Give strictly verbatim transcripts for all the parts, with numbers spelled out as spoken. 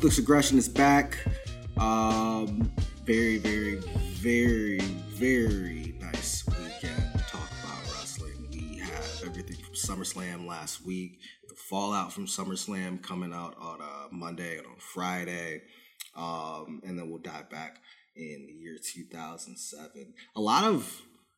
Ruthless Aggression is back. Um, very, very, very, very nice weekend to talk about wrestling. We have everything from SummerSlam last week, the fallout from SummerSlam coming out on uh, Monday and on Friday, um, and then we'll dive back in the year two thousand seven. A lot of,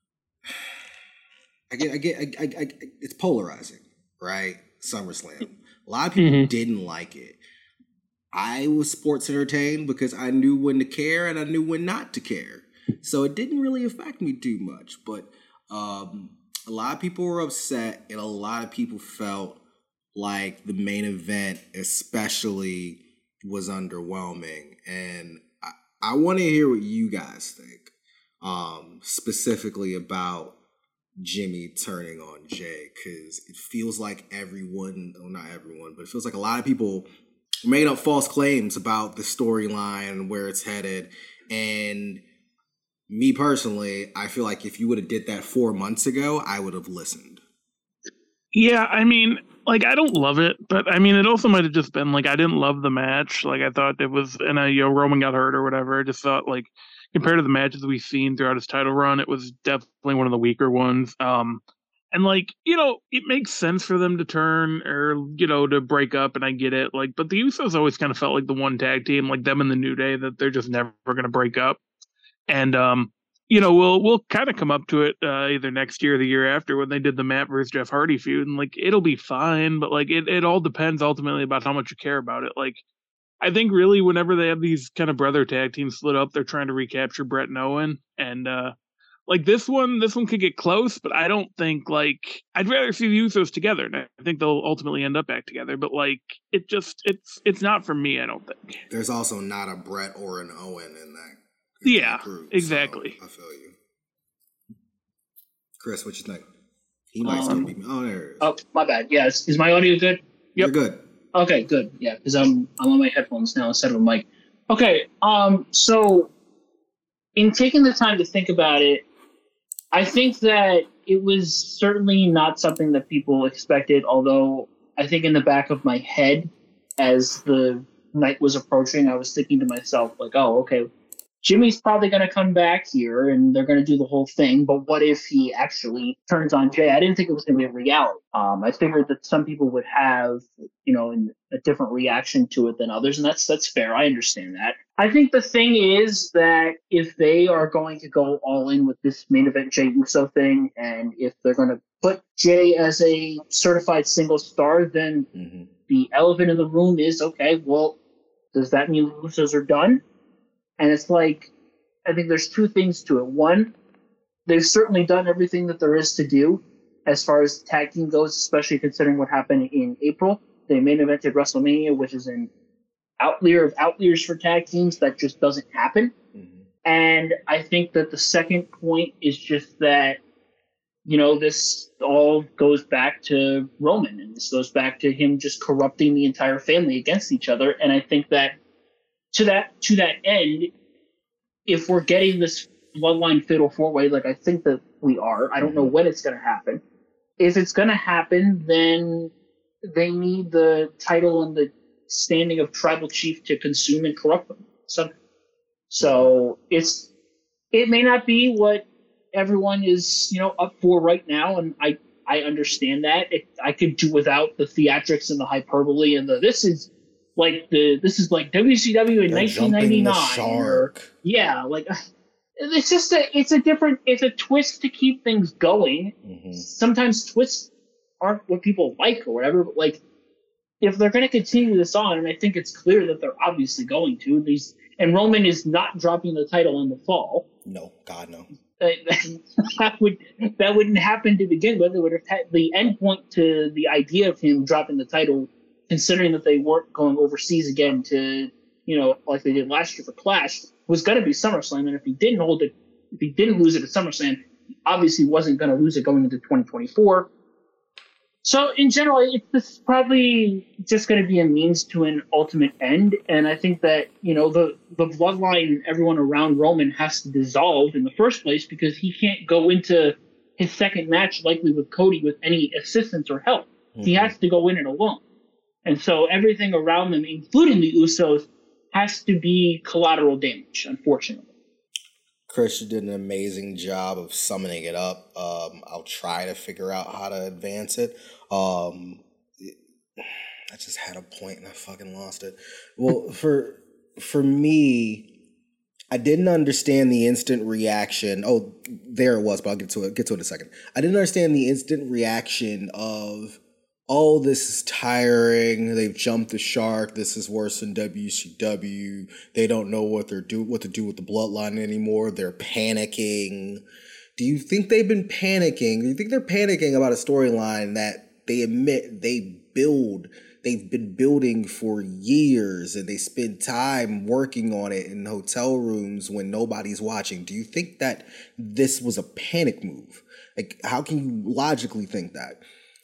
I get, I get, I, I, I, it's polarizing, right? SummerSlam. A lot of people mm-hmm. didn't like it. I was sports entertained because I knew when to care and I knew when not to care. So it didn't really affect me too much. But um, a lot of people were upset and a lot of people felt like the main event especially was underwhelming. And I, I want to hear what you guys think, um, specifically about Jimmy turning on Jay, because it feels like everyone, well, not everyone, but it feels like a lot of people made up false claims about the storyline and where it's headed. And me personally, I feel like if you would have did that four months ago, I would have listened. Yeah, I mean, like, I don't love it, but I mean, it also might have just been like, I didn't love the match. Like, I thought it was, and I, you know, Roman got hurt or whatever. I just thought, like, compared to the matches we've seen throughout his title run, it was definitely one of the weaker ones. Um, And, like, you know, it makes sense for them to turn or, you know, to break up, and I get it. Like, but the Usos always kind of felt like the one tag team, like them and the New Day, that they're just never going to break up. And, um, you know, we'll we'll kind of come up to it uh, either next year or the year after when they did the Matt versus Jeff Hardy feud. And, like, it'll be fine. But, like, it, it all depends ultimately about how much you care about it. Like, I think really whenever they have these kind of brother tag teams split up, they're trying to recapture Brett and Owen. And, uh, Like this one, this one could get close, but I don't think like I'd rather see the Usos together. And I think they'll ultimately end up back together. But like it just it's it's not for me. I don't think. There's also not a Brett or an Owen in that. In yeah, that group, exactly. So I feel you, Chris. What you think? He might um, still be. Oh, there it is. Oh, my bad. Yeah, is, is my audio good? Yep. You're good. Okay, good. Yeah, because I'm I'm on my headphones now instead of a mic. Okay. Um. So, in taking the time to think about it, I think that it was certainly not something that people expected, although I think in the back of my head, as the night was approaching, I was thinking to myself, like, oh, okay, Jimmy's probably going to come back here and they're going to do the whole thing, but what if he actually turns on Jay? I didn't think it was going to be a reality. Um, I figured that some people would have, you know, a different reaction to it than others, and that's that's fair. I understand that. I think the thing is that if they are going to go all in with this main event Jey Uso thing, and if they're going to put Jay as a certified single star, then mm-hmm. the elephant in the room is, okay, well, does that mean the Usos are done? And it's like, I think there's two things to it. One, they've certainly done everything that there is to do as far as the tag team goes, especially considering what happened in April. They main evented WrestleMania, which is an outlier of outliers for tag teams. That just doesn't happen. Mm-hmm. And I think that the second point is just that, you know, this all goes back to Roman, and this goes back to him just corrupting the entire family against each other. And I think that to that to that end, if we're getting this bloodline fatal four-way, like I think that we are, I don't know when it's going to happen. If it's going to happen, then they need the title and the standing of tribal chief to consume and corrupt them. So, so it's it may not be what everyone is, you know, up for right now, and I I understand that. It, I could do without the theatrics and the hyperbole and the this is like the this is like W C W in nineteen ninety-nine. Or, yeah, like it's just a it's a different it's a twist to keep things going. Mm-hmm. Sometimes twists aren't what people like or whatever, but like if they're going to continue this on, and I think it's clear that they're obviously going to, these and Roman is not dropping the title in the fall. No, God no. That would that wouldn't happen to begin with. It would have had the end point to the idea of him dropping the title, considering that they weren't going overseas again to, you know, like they did last year for Clash, was going to be SummerSlam. And if he didn't hold it, if he didn't lose it at SummerSlam, he obviously wasn't going to lose it going into twenty twenty-four. So in general, it's this is probably just going to be a means to an ultimate end. And I think that, you know, the, the bloodline, everyone around Roman has to dissolve in the first place because he can't go into his second match likely with Cody with any assistance or help. Mm-hmm. He has to go in it alone. And so everything around them, including the Usos, has to be collateral damage, unfortunately. Chris, you did an amazing job of summing it up. Um, I'll try to figure out how to advance it. Um, I just had a point and I fucking lost it. Well, for for me, I didn't understand the instant reaction. Oh, there it was, but I'll get to it. Get to it in a second. I didn't understand the instant reaction of, oh, this is tiring. They've jumped the shark. This is worse than W C W. They don't know what they're do what to do with the bloodline anymore. They're panicking. Do you think they've been panicking? Do you think they're panicking about a storyline that they admit they build? They've been building for years, and they spend time working on it in hotel rooms when nobody's watching. Do you think that this was a panic move? Like, how can you logically think that?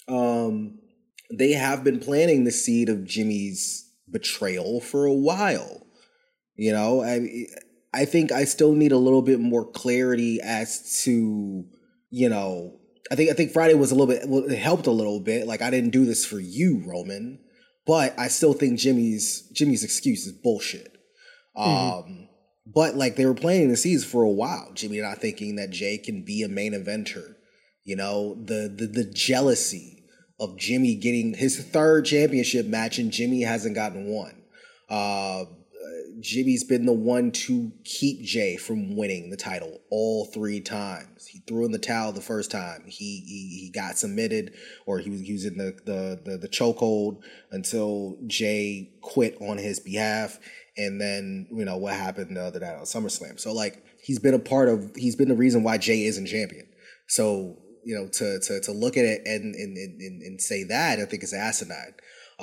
Um, they have been planting the seed of Jimmy's betrayal for a while. You know, I I think I still need a little bit more clarity as to, you know, I think I think Friday was a little bit, well, it helped a little bit. Like, I didn't do this for you, Roman. But I still think Jimmy's Jimmy's excuse is bullshit. Mm-hmm. Um, but like, they were planting the seeds for a while. Jimmy not thinking that Jay can be a main eventer. You know, the the the jealousy of Jimmy getting his third championship match and Jimmy hasn't gotten one. Uh, Jimmy's been the one to keep Jay from winning the title all three times. He threw in the towel the first time. He he, he got submitted, or he was using the the the, the chokehold until Jay quit on his behalf. And then, you know, what happened the other night on SummerSlam. So like, he's been a part of. He's been the reason why Jay isn't champion. So, you know, to to to look at it and and and, and say that, I think is asinine.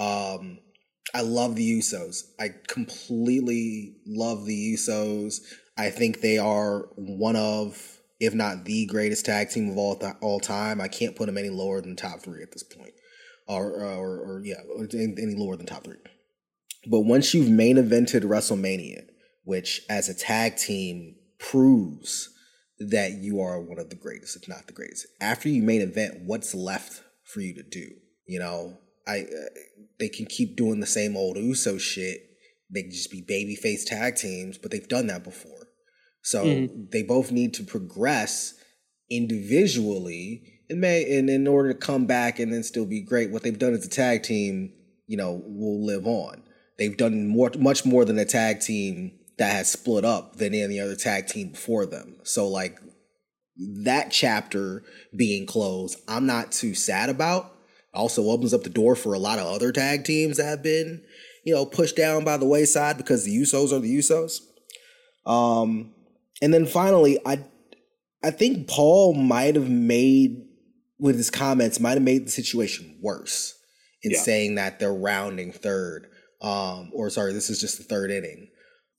Um, I love the Usos. I completely love the Usos. I think they are one of, if not the greatest tag team of all th- all time. I can't put them any lower than top three at this point, or or, or yeah, any lower than top three. But once you've main evented WrestleMania, which as a tag team proves that you are one of the greatest, if not the greatest. After you main event, what's left for you to do? You know, I uh, they can keep doing the same old Uso shit. They can just be babyface tag teams, but they've done that before. So mm-hmm. they both need to progress individually and may and in order to come back and then still be great. What they've done as a tag team, you know, will live on. They've done more, much more than a tag team that has split up than any other tag team before them. So like, that chapter being closed, I'm not too sad about. Also opens up the door for a lot of other tag teams that have been, you know, pushed down by the wayside because the Usos are the Usos. Um, and then finally, I I think Paul might have made, with his comments, might have made the situation worse in yeah. saying that they're rounding third. Um, or sorry, this is just the third inning.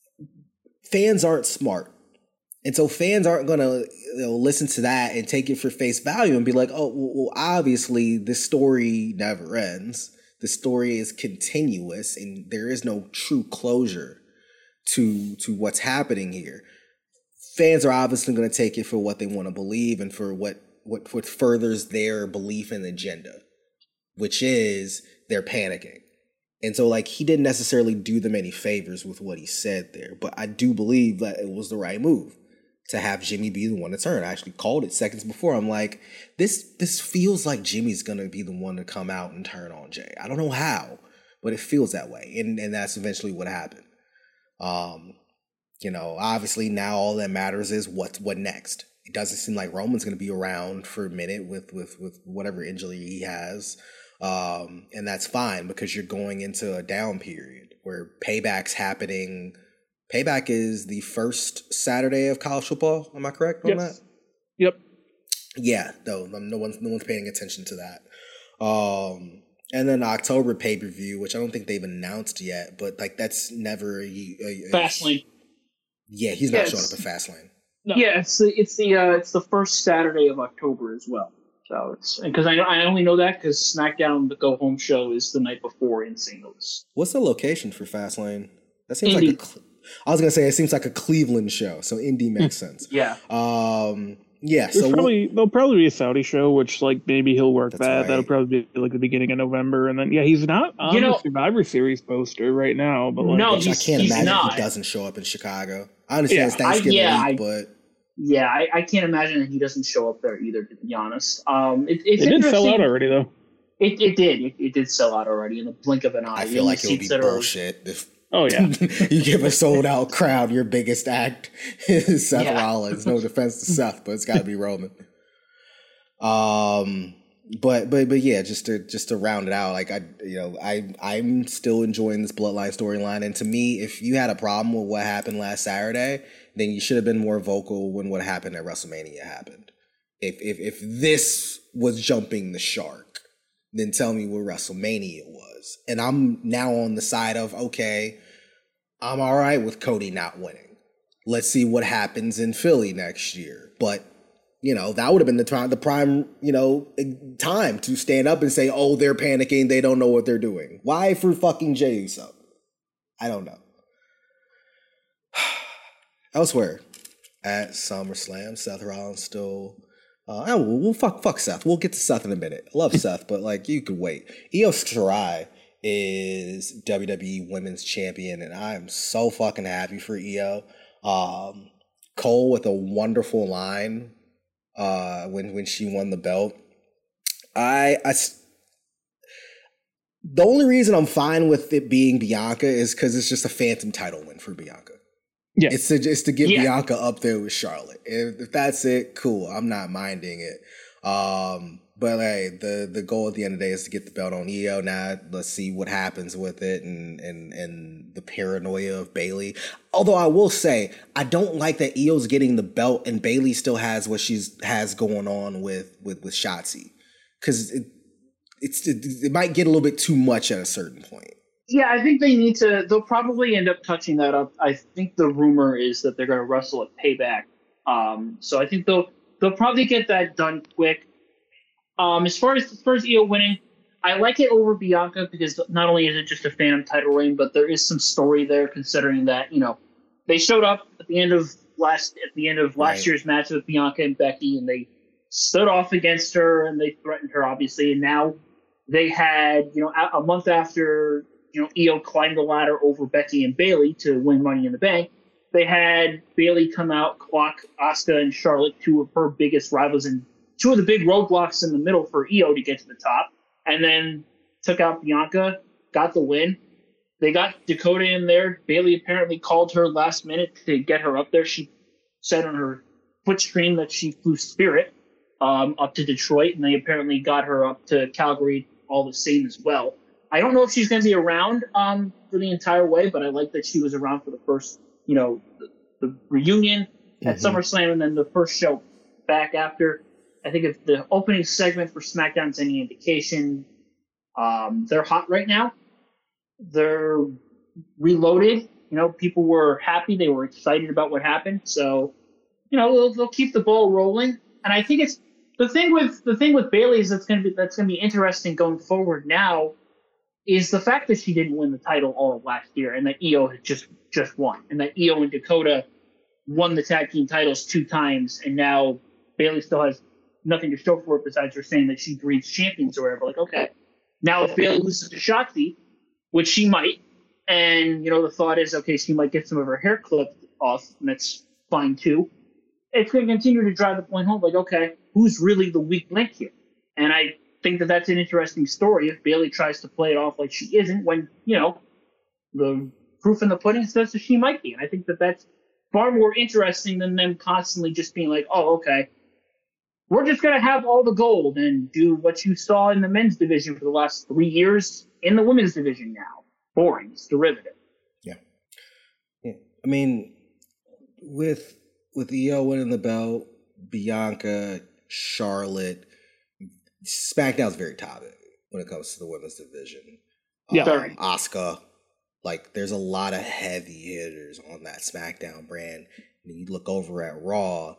Fans aren't smart. And so fans aren't going to, you know, listen to that and take it for face value and be like, oh, well, obviously this story never ends. The story is continuous and there is no true closure to, to what's happening here. Fans are obviously going to take it for what they want to believe and for what, what, what furthers their belief and agenda, which is they're panicking. And so, like, he didn't necessarily do them any favors with what he said there. But I do believe that it was the right move to have Jimmy be the one to turn. I actually called it seconds before. I'm like, this this feels like Jimmy's going to be the one to come out and turn on Jay. I don't know how, but it feels that way. And and that's eventually what happened. Um, you know, obviously now all that matters is what, what next. It doesn't seem like Roman's going to be around for a minute with, with, with whatever injury he has. Um, and that's fine because you're going into a down period where Payback's happening. Payback is the first Saturday of college football. Am I correct on yes. that? Yep. Yeah, no, no one's no one's paying attention to that. Um, and then October pay per view, which I don't think they've announced yet, but like that's never a, a, a Fastlane. Yeah, he's not yes. showing up at Fastlane. No. Yeah, it's the it's the uh, it's the first Saturday of October as well. So it's because I I only know that because SmackDown, the go home show, is the night before in Saint Louis. What's the location for Fastlane? That seems Indy. like a, I was gonna say it seems like a Cleveland show, so Indy makes sense. Yeah. Um, Yeah, There's so probably we'll, there'll probably be a Saudi show, which like maybe he'll work That's that. right. That'll probably be like the beginning of November, and then yeah, he's not on You know- the Survivor Series poster right now. But like, No, which I he's- can't he's imagine not. he doesn't show up in Chicago. I understand it's Yeah, I- Thanksgiving yeah, week, I- but Yeah, I, I can't imagine that he doesn't show up there either. To be honest, um, it, it's it did sell interesting. out already though. It, it did. It, it did sell out already in the blink of an eye. I The feel only like it would be seats that are- bullshit if Oh yeah, you give a sold out crowd your biggest act is Seth Yeah. Rollins. No defense to Seth, but it's got to be Roman. Um, but but but yeah, just to just to round it out, like I you know I I'm still enjoying this Bloodline storyline, and to me, if you had a problem with what happened last Saturday, then you should have been more vocal when what happened at WrestleMania happened. If if if this was jumping the shark, then tell me what WrestleMania was. And I'm now on the side of, okay, I'm all right with Cody not winning. Let's see what happens in Philly next year. But, you know, that would have been the time, the prime, you know, time to stand up and say, oh, they're panicking. They don't know what they're doing. Why for fucking Jey Uso? I don't know. Elsewhere, at SummerSlam, Seth Rollins still... Uh, oh, we'll, we'll fuck fuck Seth. We'll get to Seth in a minute. I love Seth, but like you could wait. Io Shirai is W W E Women's Champion, and I am so fucking happy for Io. Um, Cole with a wonderful line uh, when when she won the belt. I, I the only reason I'm fine with it being Bianca is because it's just a phantom title win for Bianca. yeah. It's to, it's to get Yeah. Bianca up there with Charlotte. If, if that's it, cool. I'm not minding it. Um, but hey, the the goal at the end of the day is to get the belt on Io. Now let's see what happens with it and and and the paranoia of Bayley. Although I will say I don't like that Io's getting the belt and Bayley still has what she's has going on with with with Shotzi, because it it's it, it might get a little bit too much at a certain point. Yeah, I think they need to. They'll probably end up touching that up. I think the rumor is that they're going to wrestle at Payback. Um, so I think they'll they'll probably get that done quick. Um, as far as as far as Io winning, I like it over Bianca because not only is it just a Phantom title reign, but there is some story there. Considering that you know they showed up at the end of last at the end of last Right. year's match with Bianca and Becky, and they stood off against her and they threatened her obviously, and now they had you know a, a month after. You know, Io climbed the ladder over Becky and Bayley to win Money in the Bank. They had Bayley come out, clock Asuka and Charlotte, two of her biggest rivals, and two of the big roadblocks in the middle for Io to get to the top. And then took out Bianca, got the win. They got Dakota in there. Bayley apparently called her last minute to get her up there. She said on her Twitch stream that she flew Spirit um, up to Detroit, and they apparently got her up to Calgary all the same as well. I don't know if she's going to be around um, for the entire way, but I like that she was around for the first, you know, the, the reunion at Mhm. SummerSlam and then the first show back after. I think if the opening segment for SmackDown's any indication, um, they're hot right now. They're reloaded. You know, people were happy. They were excited about what happened. So, you know, they'll, they'll keep the ball rolling. And I think it's the thing with the thing with Bayley is that's going to be that's going to be interesting going forward now. Is the fact that she didn't win the title all of last year and that Io had just, just won. And that Io and Dakota won the tag team titles two times, and now Bayley still has nothing to show for it besides her saying that she breeds champions or whatever. Like, okay, now if Bayley loses to Shotzi, which she might, and, you know, the thought is, okay, she might get some of her hair clipped off, and that's fine too. It's going to continue to drive the point home, like, okay, who's really the weak link here? And I think that that's an interesting story if Bayley tries to play it off like she isn't when, you know, the proof in the pudding says that she might be. And I think that that's far more interesting than them constantly just being like, oh, okay, we're just going to have all the gold and do what you saw in the men's division for the last three years in the women's division now. Boring. It's derivative. Yeah. yeah. I mean, with with Io winning the belt, Bianca, Charlotte, SmackDown's very top when it comes to the women's division. Yeah. Um, Asuka, like there's a lot of heavy hitters on that SmackDown brand. And you look over at Raw,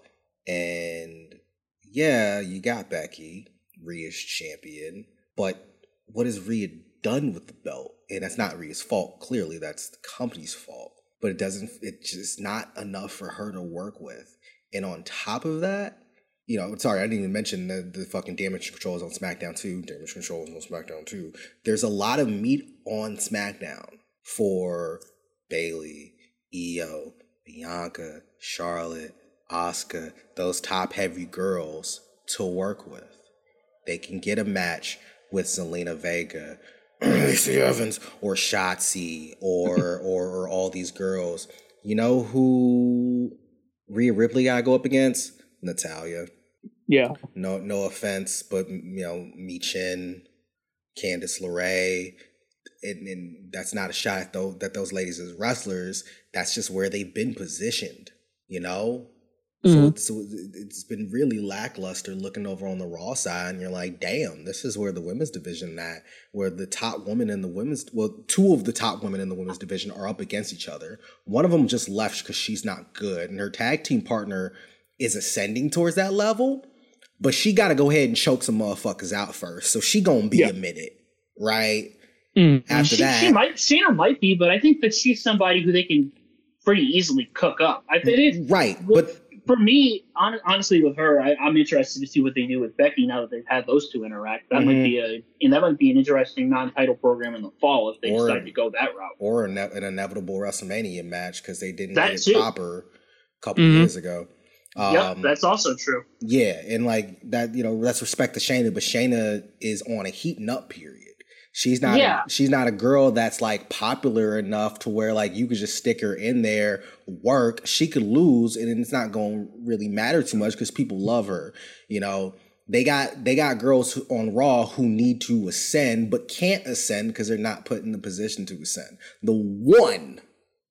and yeah, you got Becky, Rhea's champion, but what has Rhea done with the belt? And that's not Rhea's fault. Clearly, that's the company's fault. But it doesn't. It's just not enough for her to work with. And on top of that, you know, sorry, I didn't even mention the, the fucking Damage Control is on SmackDown too. Damage Control is on SmackDown too. There's a lot of meat on SmackDown for Bayley, Io, Bianca, Charlotte, Asuka, those top heavy girls to work with. They can get a match with Zelina Vega, Lacey Evans, or Shotzi, or, or or all these girls. You know who Rhea Ripley gotta go up against? Natalya. Yeah. No, no offense, but you know, Michin, Candice LeRae, and, and that's not a shot at though that those ladies as wrestlers. That's just where they've been positioned. You know. Mm-hmm. So, so it's been really lackluster looking over on the Raw side, and you're like, damn, this is where the women's division at, where the top women in the women's, well, two of the top women in the women's division are up against each other. One of them just left because she's not good, and her tag team partner is ascending towards that level, but she got to go ahead and choke some motherfuckers out first, so she gonna be yeah. a minute, right? Mm-hmm. After she, that, she might, Shayna might be, but I think that she's somebody who they can pretty easily cook up. I think it, right, well, but. For me, on, honestly, with her, I, I'm interested to see what they do with Becky now that they've had those two interact. That mm-hmm. might be a, and that might be an interesting non-title program in the fall if they or, decide to go that route, or an, an inevitable WrestleMania match because they didn't that get it too. proper a couple mm-hmm. of years ago. Um, yep, that's also true. Yeah, and like that, you know, let's respect to Shayna, but Shayna is on a heating up period. She's not. Yeah. A, she's not a girl that's like popular enough to where like you could just stick her in there, work. She could lose, and it's not going to really matter too much because people love her. You know, they got they got girls on Raw who need to ascend but can't ascend because they're not put in the position to ascend. The one,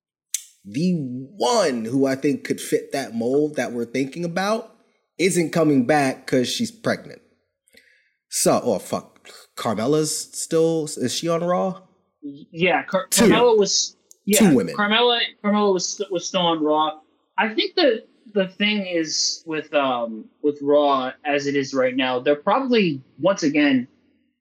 the one who I think could fit that mold that we're thinking about isn't coming back because she's pregnant. So, oh fuck. Carmella's still, is she on Raw? Yeah, Car- Carmella was yeah, two women. Carmella Carmella was was still on Raw. I think the the thing is with um with Raw as it is right now, they're probably once again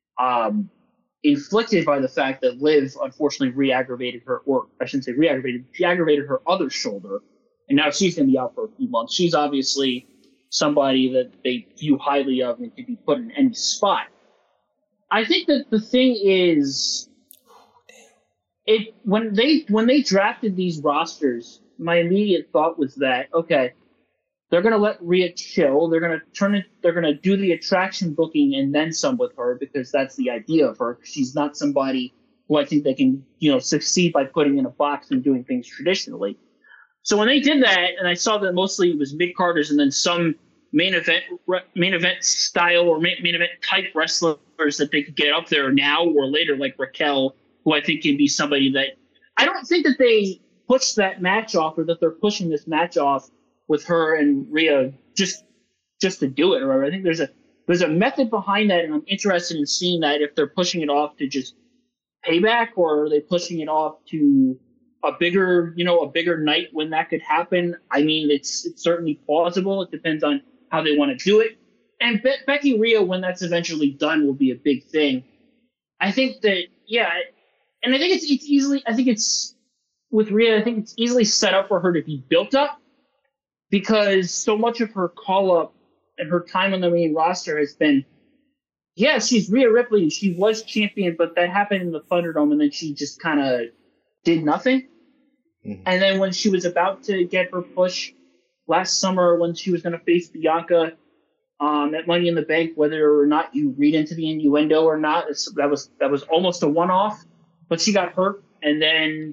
um inflicted by the fact that Liv unfortunately re-aggravated her, or I shouldn't say re-aggravated, she aggravated her other shoulder, and now she's going to be out for a few months. She's obviously somebody that they view highly of and could be put in any spot. I think that the thing is, it when they when they drafted these rosters, my immediate thought was that okay, they're gonna let Rhea chill. They're gonna turn it. They're gonna do the attraction booking and then some with her because that's the idea of her. She's not somebody who I think they can you know succeed by putting in a box and doing things traditionally. So when they did that, and I saw that mostly it was mid carders and then some main event main event style or main, main event type wrestlers that they could get up there now or later, like Raquel, who I think can be somebody that I don't think that they push that match off or that they're pushing this match off with her and Rhea just just to do it. Or I think there's a there's a method behind that, and I'm interested in seeing that if they're pushing it off to just payback or are they pushing it off to a bigger you know a bigger night when that could happen. I mean, it's it's certainly plausible. It depends on how they want to do it. And Be- Becky Rhea, when that's eventually done, will be a big thing. I think that, yeah, and I think it's it's easily, I think it's, with Rhea, I think it's easily set up for her to be built up because so much of her call-up and her time on the main roster has been, yeah, she's Rhea Ripley and she was champion, but that happened in the Thunderdome and then she just kind of did nothing. Mm-hmm. And then when she was about to get her push last summer when she was going to face Bianca, Um, at Money in the Bank, whether or not you read into the innuendo or not, it's, that was that was almost a one-off. But she got hurt, and then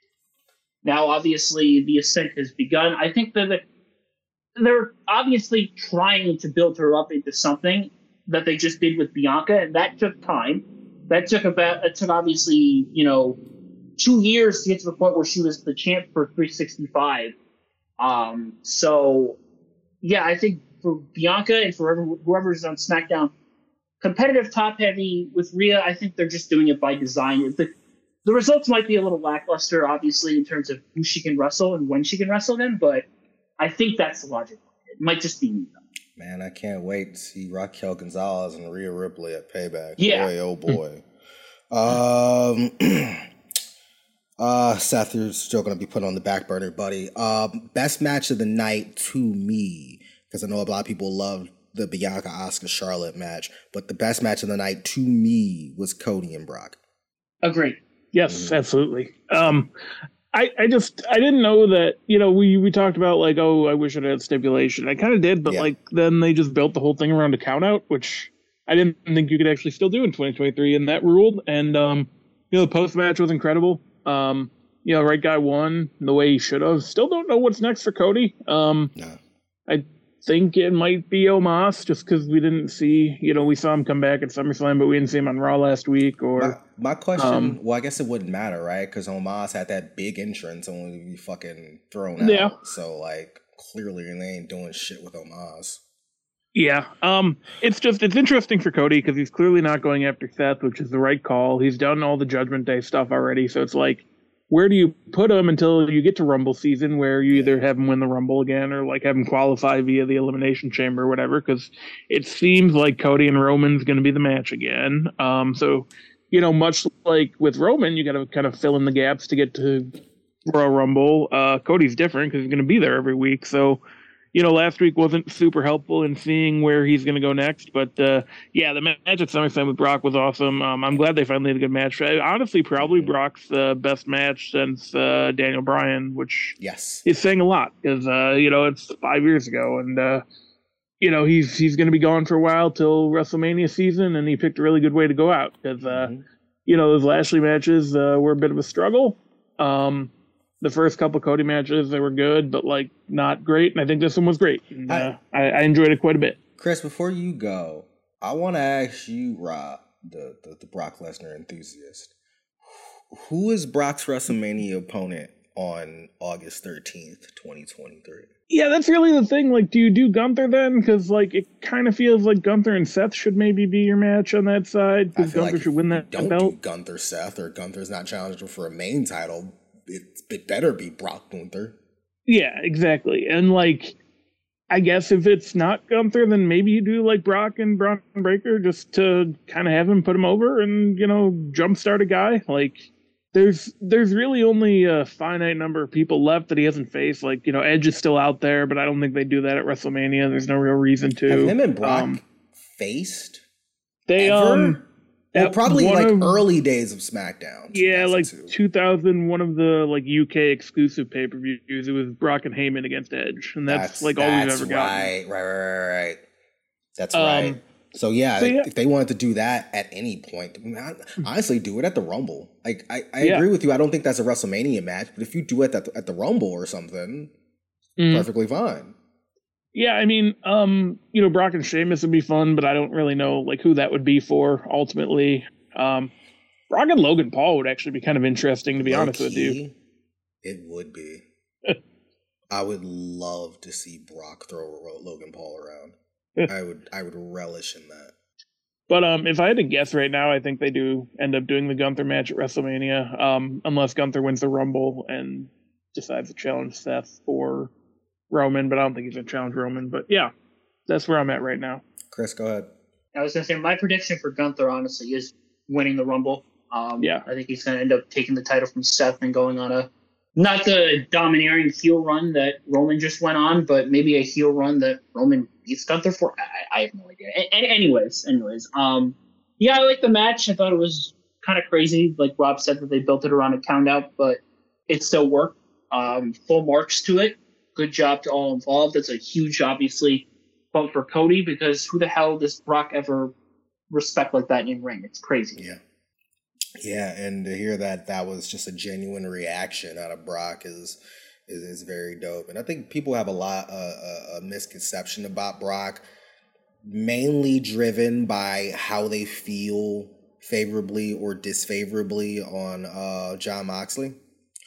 now obviously the ascent has begun. I think that they're obviously trying to build her up into something that they just did with Bianca, and that took time. That took about it took obviously you know two years to get to the point where she was the champ for three sixty-five. Um, so yeah, I think. For Bianca and for whoever's on SmackDown, competitive top heavy with Rhea, I think they're just doing it by design. The, the results might be a little lackluster, obviously, in terms of who she can wrestle and when she can wrestle them, but I think that's the logic. It might just be me, though. Man, I can't wait to see Raquel Gonzalez and Rhea Ripley at Payback. Yeah. Boy, oh boy. um, uh, Seth, you're still going to be put on the back burner, buddy. Um, best match of the night to me. because I know a lot of people love the Bianca Asuka Charlotte match, but the best match of the night to me was Cody and Brock. Agreed. Yes, Mm-hmm. absolutely. Um, I, I just I didn't know that, you know, we, we talked about like, oh, I wish it had stipulation. I kind of did, but Yeah. like then they just built the whole thing around a count out, which I didn't think you could actually still do in twenty twenty-three, and that ruled. And um, you know, the post match was incredible. Um, you know, right guy won the way he should have. Still don't know what's next for Cody. Um, No. I think it might be Omos, just because we didn't see, you know, we saw him come back at SummerSlam, but we didn't see him on Raw last week. Or My, my question, um, well, I guess it wouldn't matter, right? Because Omos had that big entrance only to be fucking thrown out. Yeah. So, like, clearly they ain't doing shit with Omos. Yeah, um, it's just it's interesting for Cody because he's clearly not going after Seth, which is the right call. He's done all the Judgment Day stuff already, so it's like, where do you put him until you get to Rumble season, where you either have him win the Rumble again or like have him qualify via the Elimination Chamber or whatever? Because it seems like Cody and Roman's going to be the match again. Um, so you know, much like with Roman, you got to kind of fill in the gaps to get to Royal Rumble. Uh, Cody's different because he's going to be there every week, so. You know, last week wasn't super helpful in seeing where he's going to go next. But, uh, yeah, the match at SummerSlam with Brock was awesome. Um, I'm glad they finally had a good match. Honestly, probably Brock's uh, best match since uh, Daniel Bryan, which yes. is saying a lot because, uh, you know, it's five years ago. And, uh, you know, he's he's going to be gone for a while till WrestleMania season, and he picked a really good way to go out because, uh, mm-hmm. you know, those Lashley matches uh, were a bit of a struggle. Um The first couple Cody matches, they were good, but like not great. And I think this one was great. And, uh, I, I enjoyed it quite a bit. Chris, before you go, I want to ask you, Rob, the, the, the Brock Lesnar enthusiast, who is Brock's WrestleMania opponent on August thirteenth, twenty twenty-three? Yeah, that's really the thing. Like, do you do Gunther then? Because like it kind of feels like Gunther and Seth should maybe be your match on that side. Because Gunther like should win that don't belt. Do Gunther Seth, or Gunther's not challenging for a main title. It, it better be Brock Gunther. Yeah, exactly. And like, I guess if it's not Gunther, then maybe you do like Brock and Braun Breaker just to kind of have him put him over and, you know, jumpstart a guy. Like, there's there's really only a finite number of people left that he hasn't faced. Like, you know, Edge is still out there, but I don't think they do that at WrestleMania. There's no real reason to. Have him and Brock um, faced? They ever? um. Well, probably like of, early days of SmackDown. Yeah, like two thousand, one of the like U K exclusive pay per views. It was Brock and Heyman against Edge, and that's, that's like all that's we've ever gotten. Right, right, right, right. That's um, right. So yeah, so yeah, if they wanted to do that at any point, I mean, honestly, do it at the Rumble. Like I, I yeah. agree with you. I don't think that's a WrestleMania match, but if you do it at the, at the Rumble or something, mm. perfectly fine. Yeah, I mean, um, you know, Brock and Sheamus would be fun, but I don't really know like who that would be for ultimately. Um, Brock and Logan Paul would actually be kind of interesting, to be Low honest key, with you. It would be. I would love to see Brock throw Logan Paul around. I would, I would relish in that. But um, if I had to guess right now, I think they do end up doing the Gunther match at WrestleMania, um, unless Gunther wins the Rumble and decides to challenge Seth or Roman. But I don't think he's gonna challenge Roman. But yeah, that's where I'm at right now. Chris, go ahead. I was gonna say my prediction for Gunther, honestly, is winning the Rumble. Um, yeah, I think he's gonna end up taking the title from Seth and going on a not the domineering heel run that Roman just went on, but maybe a heel run that Roman beats Gunther for. I, I have no idea. A- anyways, anyways, um, yeah, I like the match. I thought it was kind of crazy, like Rob said, that they built it around a count out, but it still worked. Um, full marks to it. Good job to all involved. That's a huge, obviously, bump for Cody, because who the hell does Brock ever respect like that in ring? It's crazy. Yeah. Yeah, and to hear that that was just a genuine reaction out of Brock is is, is very dope. And I think people have a lot uh, a, a misconception about Brock, mainly driven by how they feel favorably or disfavorably on uh, Jon Moxley.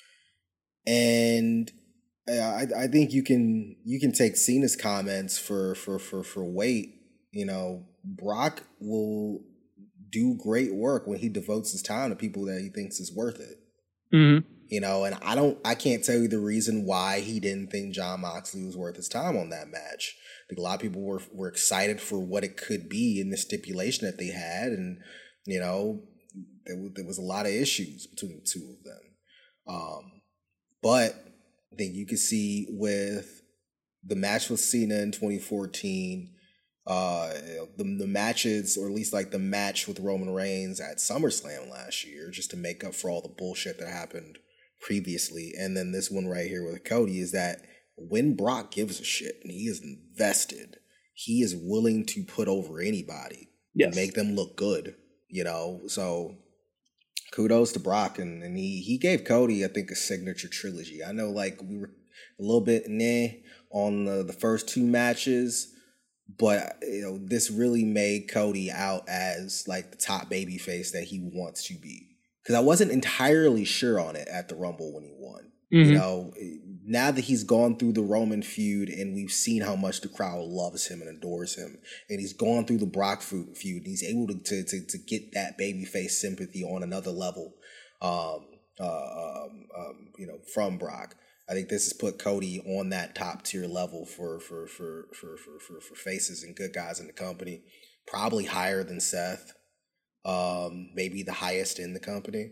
And I, I think you can you can take Cena's comments for for for for weight. You know, Brock will do great work when he devotes his time to people that he thinks is worth it. Mm-hmm. You know, and I don't, I can't tell you the reason why he didn't think Jon Moxley was worth his time on that match. I think a lot of people were were excited for what it could be in the stipulation that they had, and you know, there, there was a lot of issues between the two of them. Um, but I think you can see with the match with Cena in twenty fourteen, uh, the, the matches, or at least like the match with Roman Reigns at SummerSlam last year, just to make up for all the bullshit that happened previously. And then this one right here with Cody is that when Brock gives a shit and he is invested, he is willing to put over anybody yes. and make them look good, you know? So kudos to Brock. And, and he, he gave Cody, I think, a signature trilogy. I know like we were a little bit nah on the, the first two matches, but you know, this really made Cody out as like the top babyface that he wants to be. Because I wasn't entirely sure on it at the Rumble when he won. Mm-hmm. You know, now that he's gone through the Roman feud and we've seen how much the crowd loves him and adores him, and he's gone through the Brock feud, and he's able to to to, to get that babyface sympathy on another level, um, uh, um, um, you know, from Brock. I think this has put Cody on that top tier level for for for for for for, for faces and good guys in the company, probably higher than Seth, um, maybe the highest in the company.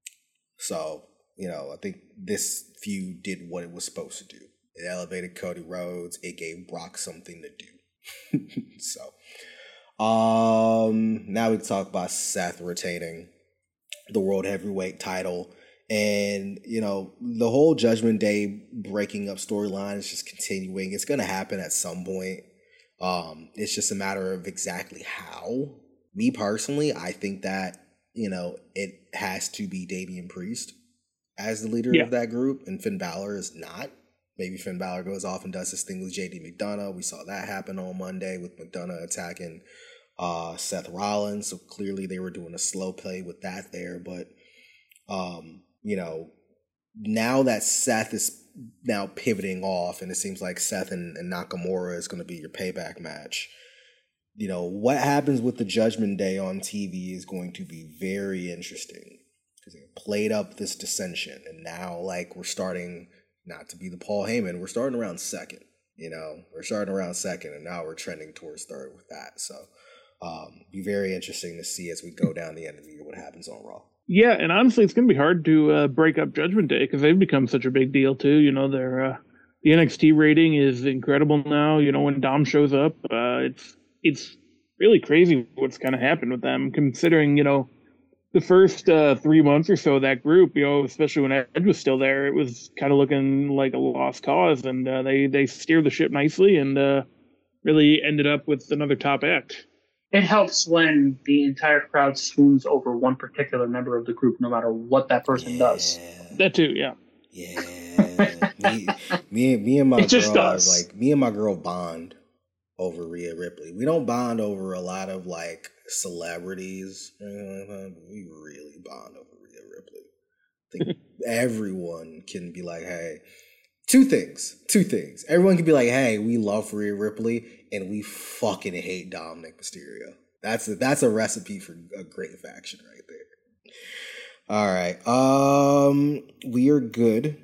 So. You know, I think this feud did what it was supposed to do. It elevated Cody Rhodes. It gave Brock something to do. so, um, now we can talk about Seth retaining the World Heavyweight title. And, you know, the whole Judgment Day breaking up storyline is just continuing. It's going to happen at some point. Um, it's just a matter of exactly how. Me personally, I think that, you know, it has to be Damian Priest as the leader yeah. of that group, and Finn Balor is not. Maybe Finn Balor goes off and does his thing with J D McDonough. We saw that happen on Monday with McDonough attacking uh, Seth Rollins. So clearly they were doing a slow play with that there. But, um, you know, now that Seth is now pivoting off, and it seems like Seth and, and Nakamura is going to be your payback match, you know, what happens with the Judgment Day on T V is going to be very interesting. They played up this dissension, and now like we're starting not to be the Paul Heyman, we're starting around second. You know, we're starting around second, and now we're trending towards third with that. So, um, be very interesting to see as we go down the end of the year what happens on Raw. Yeah, and honestly, it's going to be hard to uh, break up Judgment Day because they've become such a big deal too. You know, their uh, the N X T rating is incredible now. You know, when Dom shows up, uh, it's it's really crazy what's kind of happened with them, considering you know. The first uh, three months or so of that group, you know, especially when Edge was still there, it was kind of looking like a lost cause, and uh, they they steered the ship nicely and uh, really ended up with another top act. It helps when the entire crowd swoons over one particular member of the group, no matter what that person yeah. does. That too, yeah. Yeah, me, me, me and my it just girl, does. like me and my girl bond over Rhea Ripley. We don't bond over a lot of like celebrities. We really bond over Rhea Ripley. I think everyone can be like, hey, two things, two things. Everyone can be like, hey, we love Rhea Ripley and we fucking hate Dominic Mysterio. That's a, that's a recipe for a great faction right there. All right. Um, we are good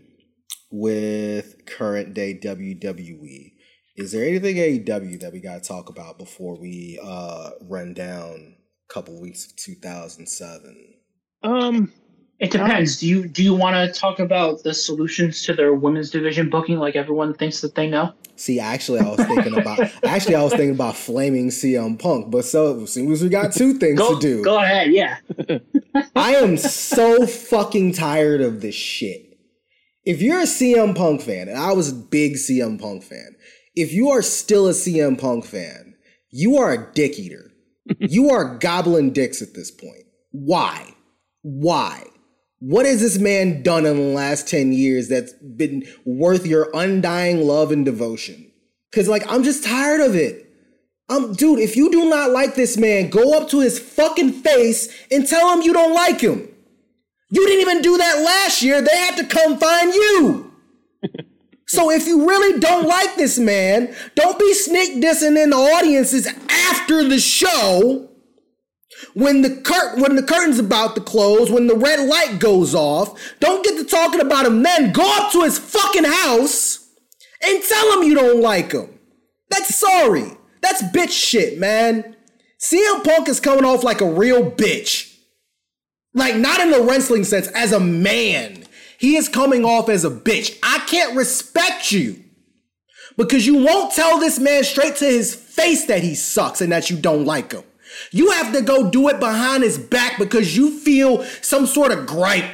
with current day W W E. Is there anything A E W that we got to talk about before we uh, run down a couple weeks of two thousand seven? Um, it depends. Do you do you want to talk about the solutions to their women's division booking, like everyone thinks that they know? See, actually, I was thinking about actually I was thinking about flaming C M Punk, but so as soon as we got two things go, to do, go ahead. Yeah, I am so fucking tired of this shit. If you're a C M Punk fan, and I was a big C M Punk fan. If you are still a C M Punk fan, you are a dick eater. You are gobbling dicks at this point. Why? Why? What has this man done in the last ten years that's been worth your undying love and devotion? Because, like, I'm just tired of it. Um, dude, if you do not like this man, go up to his fucking face and tell him you don't like him. You didn't even do that last year. They had to come find you. So if you really don't like this man, don't be sneak dissing in the audiences after the show when the cur- when the curtain's about to close, when the red light goes off. Don't get to talking about him then. Go up to his fucking house and tell him you don't like him. That's sorry. That's bitch shit, man. C M Punk is coming off like a real bitch. Like, not in the wrestling sense, as a man. He is coming off as a bitch. I can't respect you Because you won't tell this man straight to his face that he sucks and that you don't like him. You have to go do it behind his back because you feel some sort of gripe.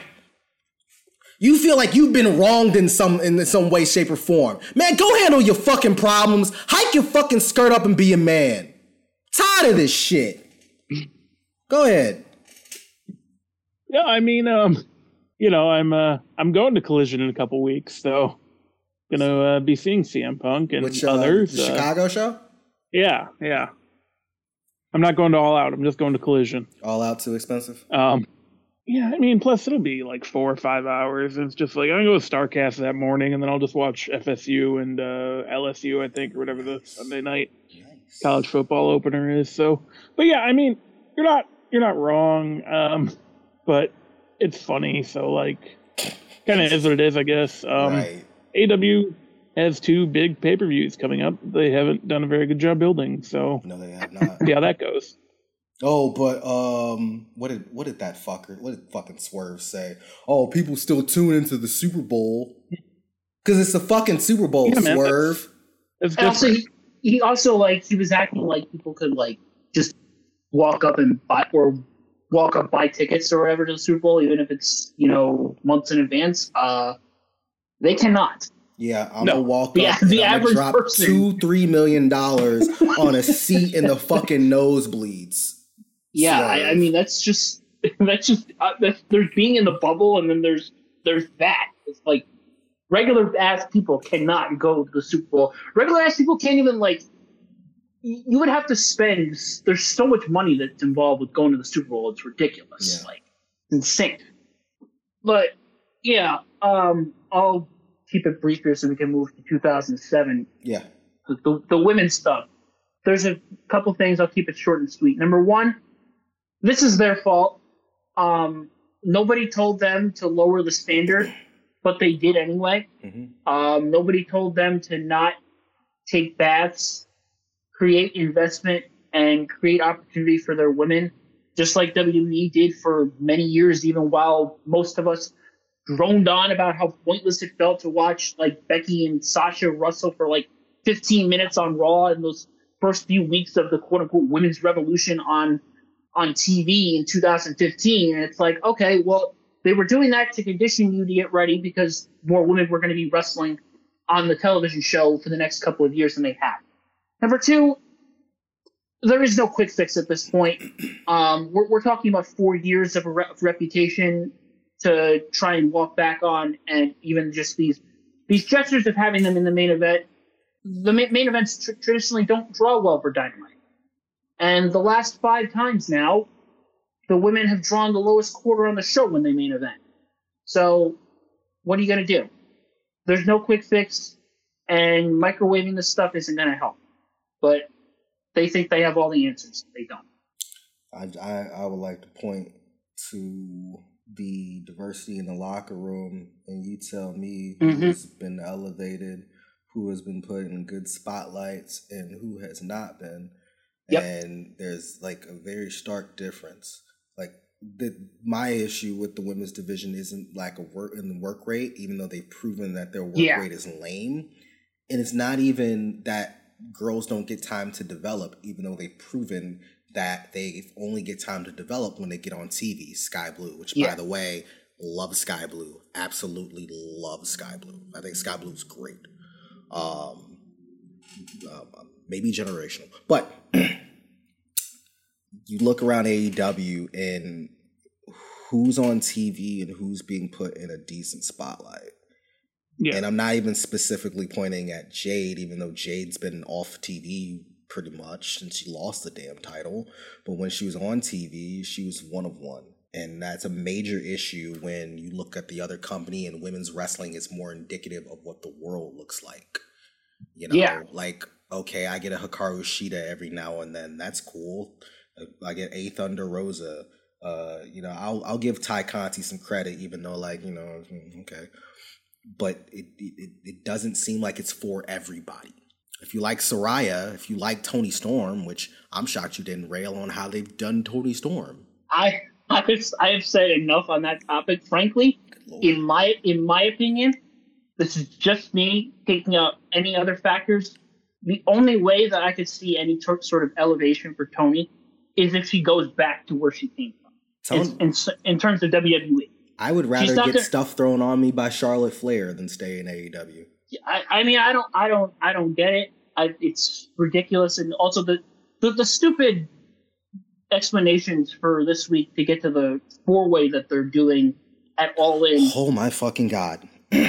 You feel like you've been wronged in some in some way, shape, or form. Man, go handle your fucking problems. Hike your fucking skirt up and be a man. Tired of this shit. Go ahead. Yeah, I mean, um, you know, I'm uh, I'm going to Collision in a couple weeks, so gonna uh, be seeing C M Punk and Which, uh, others. The uh, Chicago show? Yeah, yeah. I'm not going to All Out. I'm just going to Collision. All Out too expensive? Um, yeah, I mean, plus it'll be like four or five hours. It's just like, I'm going to go to StarCast that morning, and then I'll just watch F S U and uh, L S U, I think, or whatever the Sunday night nice. college football opener is. So, but yeah, I mean, you're not you're not wrong, um, but it's funny. So, like, kind of is what it is, I guess. Um, right. A W has two big pay-per-views coming up. They haven't done a very good job building, so no, they have not. See how that goes. Oh, but um, what did what did that fucker? What did fucking Swerve say? Oh, people still tune into the Super Bowl because it's the fucking Super Bowl. Yeah, man, Swerve. That's, that's also, he, he also like he was acting like people could like just walk up and buy or walk up buy tickets or whatever to the Super Bowl, even if it's you know months in advance. Uh, they cannot. Yeah, I'm no. gonna walk the, up the and average I'm gonna drop person. two, three million dollars on a seat in the fucking nosebleeds. Yeah, I, I mean that's just that's just uh, that's, there's being in the bubble, and then there's there's that. It's like regular ass people cannot go to the Super Bowl. Regular ass people can't even like. You would have to spend. There's so much money that's involved with going to the Super Bowl. It's ridiculous, yeah. like insane. But yeah, um, I'll keep it brief here so we can move to two thousand seven. Yeah. The, the, the women's stuff. There's a couple things. I'll keep it short and sweet. Number one, this is their fault. Um, nobody told them to lower the standard, but they did anyway. Mm-hmm. Um, nobody told them to not take baths, create investment, and create opportunity for their women, just like W W E did for many years, even while most of us droned on about how pointless it felt to watch like Becky and Sasha wrestle for like fifteen minutes on Raw in those first few weeks of the quote unquote women's revolution on on T V in two thousand fifteen. And it's like, okay, well, they were doing that to condition you to get ready because more women were going to be wrestling on the television show for the next couple of years than they have. Number two, there is no quick fix at this point. Um, we're, we're talking about four years of a re- reputation to try and walk back on, and even just these these gestures of having them in the main event. The ma- main events tr- traditionally don't draw well for Dynamite. And the last five times now, the women have drawn the lowest quarter on the show when they main event. So what are you going to do? There's no quick fix, and microwaving this stuff isn't going to help. But they think they have all the answers. They don't. I, I, I would like to point to the diversity in the locker room, and you tell me mm-hmm. who's been elevated, who has been put in good spotlights, and who has not been. Yep. And there's like a very stark difference. Like the, my issue with the women's division isn't like a work in the work rate, even though they've proven that their work yeah. rate is lame. And it's not even that girls don't get time to develop, even though they've proven that they only get time to develop when they get on T V. Sky Blue, which yeah. by the way, love Sky Blue. Absolutely love Sky Blue. I think Sky Blue is great. Um, uh, maybe generational, but you look around A E W and who's on T V and who's being put in a decent spotlight. Yeah. And I'm not even specifically pointing at Jade, even though Jade's been off T V pretty much since she lost the damn title. But when she was on T V, she was one of one. And that's a major issue when you look at the other company, and women's wrestling is more indicative of what the world looks like. You know, yeah. like, okay, I get a Hikaru Shida every now and then. That's cool. I get a Thunder Rosa. Uh, you know, I'll I'll give Ty Conti some credit, even though, like, you know, okay. But it, it it doesn't seem like it's for everybody. If you like Saraya, if you like Toni Storm, which I'm shocked you didn't rail on how they've done Toni Storm. I I've, I have said enough on that topic. Frankly, in my in my opinion, this is just me taking out any other factors. The only way that I could see any t- sort of elevation for Tony is if she goes back to where she came from. Tony, in, in terms of W W E. I would rather get gonna, stuff thrown on me by Charlotte Flair than stay in A E W. I, I mean, I don't, I don't, I don't get it. I, it's ridiculous, and also the, the the stupid explanations for this week to get to the four way that they're doing at All In. Oh my fucking god!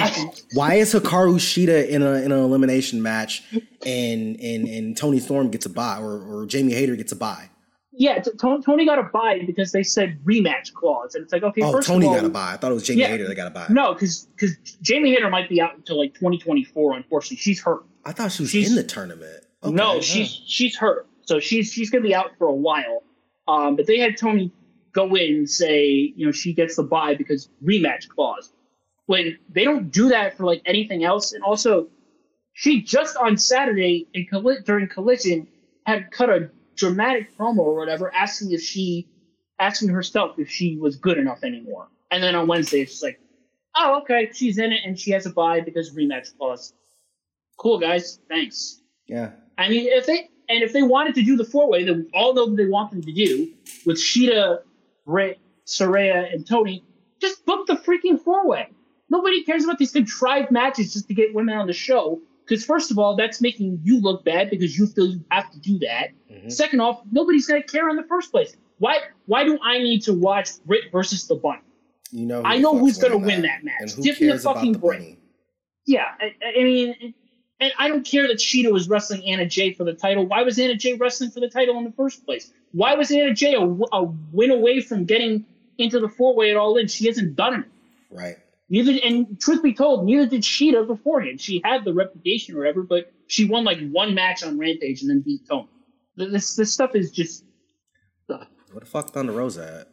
Why is Hikaru Shida in a in an elimination match, and and and Tony Storm gets a bye, or or Jamie Hayter gets a bye? Yeah, t- Tony got a bye because they said rematch clause, and it's like, okay, oh, first Tony of all, got a bye. I thought it was Jamie yeah, Hayter that got a bye. No, because because Jamie Hayter might be out until like twenty twenty-four. Unfortunately, she's hurt. I thought she was she's, in the tournament. Okay, no, yeah. she's she's hurt, so she's she's gonna be out for a while. Um, but they had Tony go in and say, you know, she gets the bye because rematch clause. When they don't do that for like anything else, and also, she just on Saturday in colli- during Collision had cut a dramatic promo or whatever, asking if she, asking herself if she was good enough anymore. And then on Wednesday, it's just like, oh, okay, she's in it and she has a bye because rematch clause. Cool, guys, thanks. Yeah. I mean, if they and if they wanted to do the four way that we all know they want them to do with Shida, Britt, Saraya, and Tony, just book the freaking four way. Nobody cares about these contrived matches just to get women on the show. Because first of all, that's making you look bad because you feel you have to do that. Mm-hmm. Second off, nobody's gonna care in the first place. Why? Why do I need to watch Britt versus the Bunny? You know, I know who's gonna win that, that match. And who Give me a cares about fucking the break. Bunny? Yeah, I, I mean, and I don't care that Shida was wrestling Anna Jay for the title. Why was Anna Jay wrestling for the title in the first place? Why was Anna Jay a, a win away from getting into the four way at All In? She hasn't done it. Right. Neither, and truth be told, neither did Shida beforehand. She had the reputation or whatever, but she won like one match on Rampage and then beat Tony. This this stuff is just. Uh, Where the fuck Thunder Rosa at?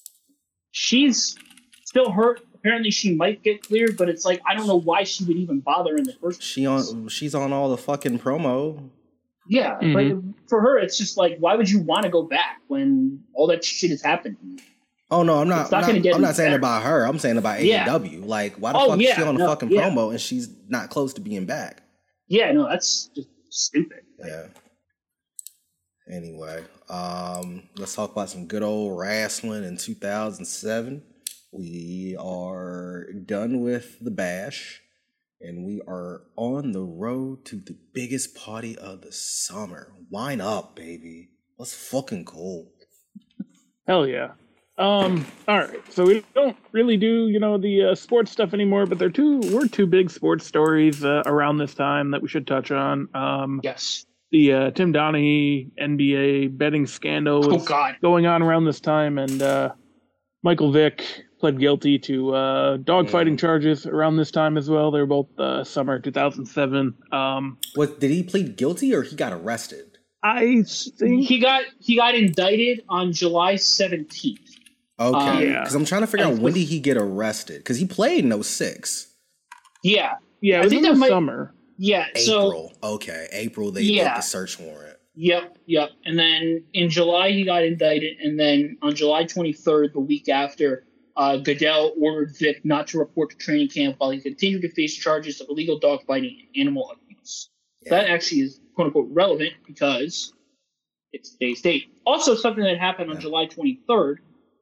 She's still hurt. Apparently, she might get cleared, but it's like I don't know why she would even bother in the first. She on she's on all the fucking promo. Yeah, mm-hmm. But for her, it's just like, why would you want to go back when all that shit has happened? Oh no, I'm not. not I'm not, I'm not saying better. about her. I'm saying about yeah. A E W. Like, why the oh, fuck yeah, is she on a no, fucking yeah. promo and she's not close to being back? Yeah, no, that's just stupid. Yeah. Anyway, um, let's talk about some good old wrestling in two thousand seven. We are done with the bash, and we are on the road to the biggest party of the summer. Wine up, baby. Let's fucking go. Hell yeah. Um, all right. So we don't really do, you know, the uh, sports stuff anymore, but there are two, we're two big sports stories uh, around this time that we should touch on. Um, yes. The uh, Tim Donaghy N B A betting scandal was oh, God. going on around this time, and uh, Michael Vick pled guilty to uh, dogfighting mm. charges around this time as well. They were both uh, summer two thousand seven. Um, what, did he plead guilty or he got arrested? I think he got he got indicted on July seventeenth. Okay, um, yeah. Because I'm trying to figure out when did he get arrested? Because he played in oh six. Yeah, yeah, it was I think in that the might, summer. Yeah, April. So, okay, April they yeah. did the search warrant. Yep, yep. And then in July he got indicted, and then on July twenty-third, the week after, uh, Goodell ordered Vick not to report to training camp while he continued to face charges of illegal dogfighting and animal abuse. Yeah. That actually is quote unquote relevant because it's today's date. Also, something that happened on yeah. July twenty-third.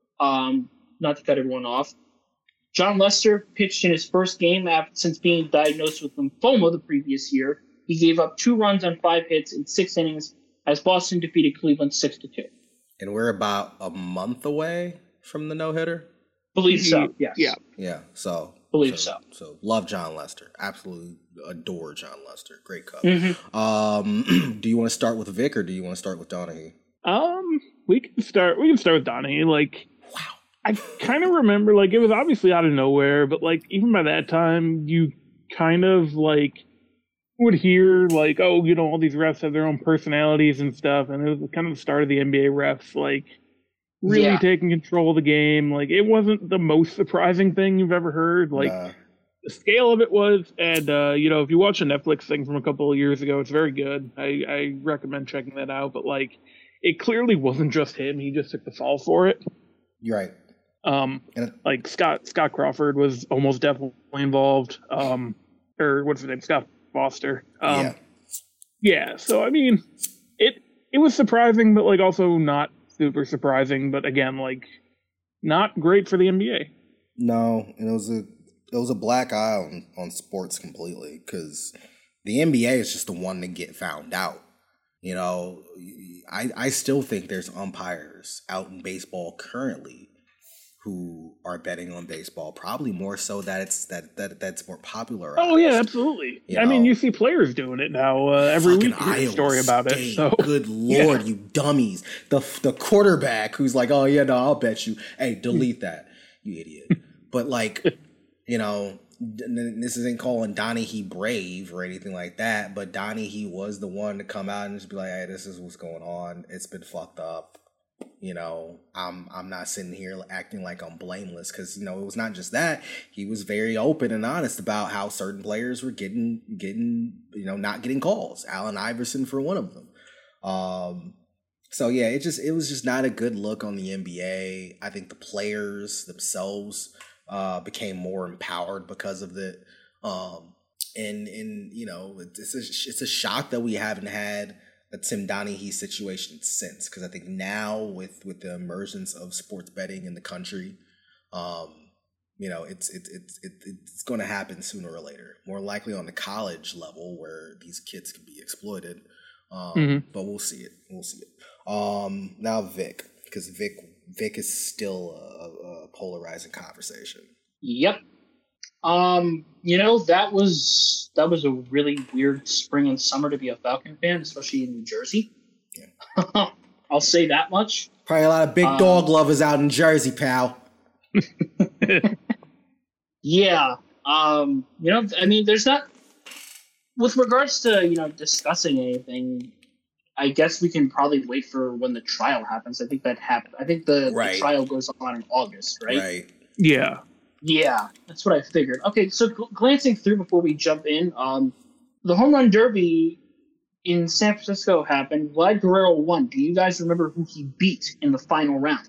Um, not to cut everyone off. John Lester pitched in his first game after, since being diagnosed with lymphoma the previous year. He gave up two runs on five hits in six innings as Boston defeated Cleveland six to two. And we're about a month away from the no-hitter? Believe so, yes. Yeah. Yeah, so. Believe so. So, so love John Lester. Absolutely adore John Lester. Great cut. Mm-hmm. Um, do you want to start with Vick or do you want to start with Donaghy? Um, we can start, we can start with Donaghy. Like, wow. I kind of remember, like, it was obviously out of nowhere, but, like, even by that time, you kind of, like, would hear, like, oh, you know, all these refs have their own personalities and stuff, and it was kind of the start of the N B A refs, like, really yeah. taking control of the game. Like, it wasn't the most surprising thing you've ever heard. Like, nah. the scale of it was, and, uh, you know, if you watch a Netflix thing from a couple of years ago, it's very good. I, I recommend checking that out, but, like, it clearly wasn't just him. He just took the fall for it. You're right. Um, like Scott Scott Crawford was almost definitely involved. Um, or what's his name, Scott Foster. Um, yeah. Yeah, so I mean, it it was surprising, but like also not super surprising. But again, like not great for the N B A. No, and it was a it was a black eye on, on sports completely because the N B A is just the one to get found out. You know, I I still think there's umpires out in baseball currently who are betting on baseball, probably more so that it's that that that's more popular. Oh yeah, absolutely. I know? mean, you see players doing it now uh, every week. Iowa story about State. it. So good lord, yeah. You dummies! The the quarterback who's like, oh yeah, no, I'll bet you. Hey, delete that, you idiot. But like, you know, this isn't calling Donahue brave or anything like that. But Donahue was the one to come out and just be like, hey, this is what's going on. It's been fucked up. You know, I'm I'm not sitting here acting like I'm blameless because, you know, it was not just that. He was very open and honest about how certain players were getting, getting you know, not getting calls. Allen Iverson for one of them. Um, so, yeah, it just it was just not a good look on the N B A. I think the players themselves uh, became more empowered because of it. Um, and, and, you know, it's a, it's a shock that we haven't had a Tim Donahue situation since, because I think now with with the emergence of sports betting in the country, um, you know, it's it, it, it, it's going to happen sooner or later. More likely on the college level where these kids can be exploited, um, mm-hmm. but we'll see it. We'll see it. Um, now Vic, because Vic Vic is still a, a polarizing conversation. Yep. Um, you know, that was that was a really weird spring and summer to be a Falcon fan, especially in New Jersey. Yeah. I'll say that much. Probably a lot of big um, dog lovers out in Jersey, pal. Yeah. Um, you know, I mean, there's not with regards to, you know, discussing anything, I guess we can probably wait for when the trial happens. I think that happened. I think the, right. the trial goes on in August, right? Right. Yeah. Yeah, that's what I figured. Okay, so gl- glancing through before we jump in, um, the Home Run Derby in San Francisco happened. Vlad Guerrero won. Do you guys remember who he beat in the final round?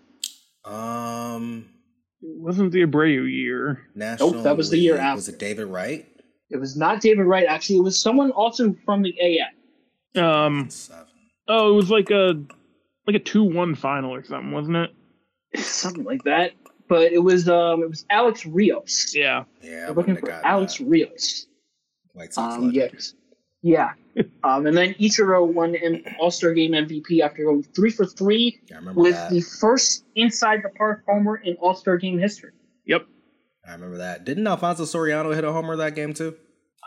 Um, it wasn't the Abreu year. National nope, that was the year League. after. Was it David Wright? It was not David Wright. Actually, it was someone also from the A L. Um, oh, it was like a like a two one final or something, wasn't it? Something like that. But it was um it was Alex Rios. Yeah. Yeah. We're looking for Alex that. Rios. White Sox um, yes. Yeah. um and then Ichiro won an All-Star Game M V P after going three for three yeah, I remember with that. the first inside the park homer in All-Star Game history. Yep. I remember that. Didn't Alfonso Soriano hit a homer that game too?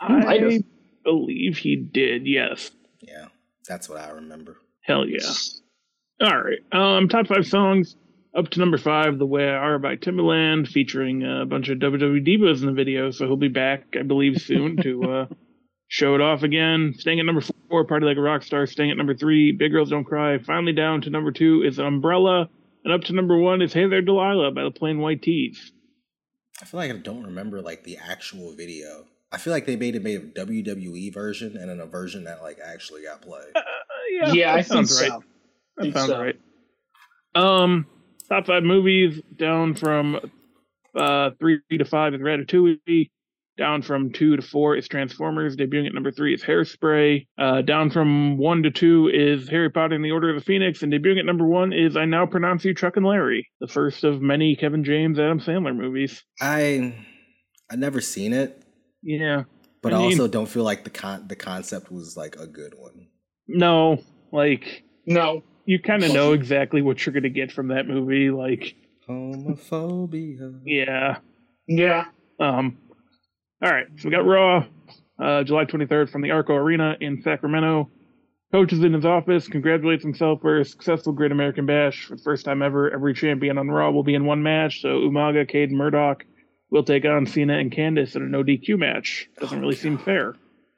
I believe he did, yes. Yeah. That's what I remember. Hell yeah. All right. Um top five songs. Up to number five, The Way I Are by Timbaland, featuring a bunch of W W E divas in the video, so he'll be back, I believe, soon to uh, show it off again. Staying at number four, Party Like a Rock Star. Staying at number three, Big Girls Don't Cry. Finally down to number two is Umbrella. And up to number one is Hey There Delilah by the Plain White Tees. I feel like I don't remember, like, the actual video. I feel like they made it made a W W E version and then a version that, like, actually got played. Uh, yeah, yeah I think right. so. That think sounds so. right. Um... Top five movies, down from uh, three to five is Ratatouille. Down from two to four is Transformers. Debuting at number three is Hairspray. Uh, down from one to two is Harry Potter and the Order of the Phoenix. And debuting at number one is I Now Pronounce You Chuck and Larry, the first of many Kevin James, Adam Sandler movies. I I never seen it. Yeah. But I I mean, also don't feel like the con- the concept was like a good one. No, like no. You kind of know exactly what you're going to get from that movie, like homophobia. Yeah, yeah. Um. All right, so we got Raw, uh, July twenty-third from the Arco Arena in Sacramento. Coach is in his office, congratulates himself for a successful Great American Bash. For the first time ever, every champion on Raw will be in one match. So Umaga, Cade, and Murdoch will take on Cena and Candice in a no D Q match. Doesn't really seem fair.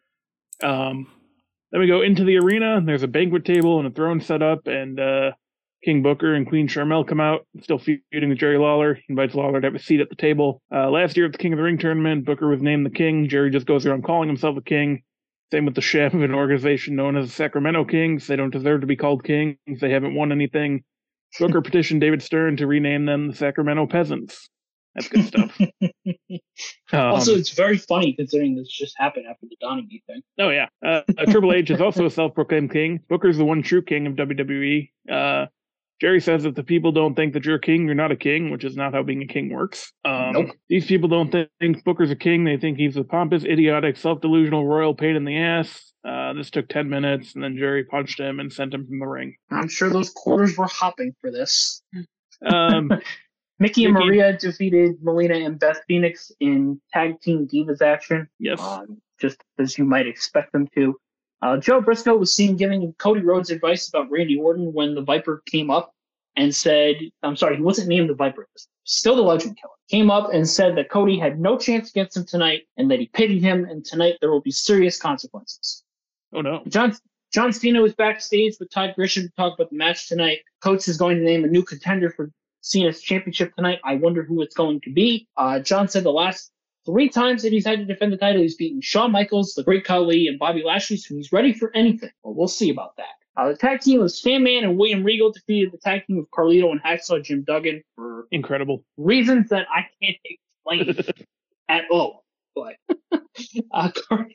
Um. Then we go into the arena, and there's a banquet table and a throne set up, and uh, King Booker and Queen Sharmell come out, still feuding with Jerry Lawler. He invites Lawler to have a seat at the table. Uh, last year at the King of the Ring tournament, Booker was named the king. Jerry just goes around calling himself a king. Same with the chef of an organization known as the Sacramento Kings. They don't deserve to be called kings. They haven't won anything. Booker petitioned David Stern to rename them the Sacramento Peasants. That's good stuff. um, also, it's very funny considering this just happened after the Donaghy thing. Oh, yeah. Uh, Triple H is also a self-proclaimed king. Booker's the one true king of W W E. Uh, Jerry says if the people don't think that you're a king, you're not a king, which is not how being a king works. Um, Nope. These people don't th- think Booker's a king. They think he's a pompous, idiotic, self-delusional, royal pain in the ass. Uh, this took ten minutes, and then Jerry punched him and sent him from the ring. I'm sure those quarters were hopping for this. Um, Mickey and Mickey- Maria defeated Melina and Beth Phoenix in Tag Team Divas action. yes. Um, just as you might expect them to. Uh, Joe Briscoe was seen giving Cody Rhodes advice about Randy Orton when the Viper came up and said, I'm sorry, he wasn't named the Viper, still the Legend Killer. Came up and said that Cody had no chance against him tonight and that he pitied him, and tonight there will be serious consequences. Oh, no. John John Cena was backstage with Todd Grisham to talk about the match tonight. Coach is going to name a new contender for Cena's championship tonight. I wonder who it's going to be. Uh, John said the last three times that he's had to defend the title, he's beaten Shawn Michaels, the Great Khali, and Bobby Lashley, so he's ready for anything. Well, we'll see about that. Uh, the tag team of Sandman and William Regal defeated the tag team of Carlito and Hacksaw Jim Duggan for Incredible. reasons that I can't explain at all. But uh,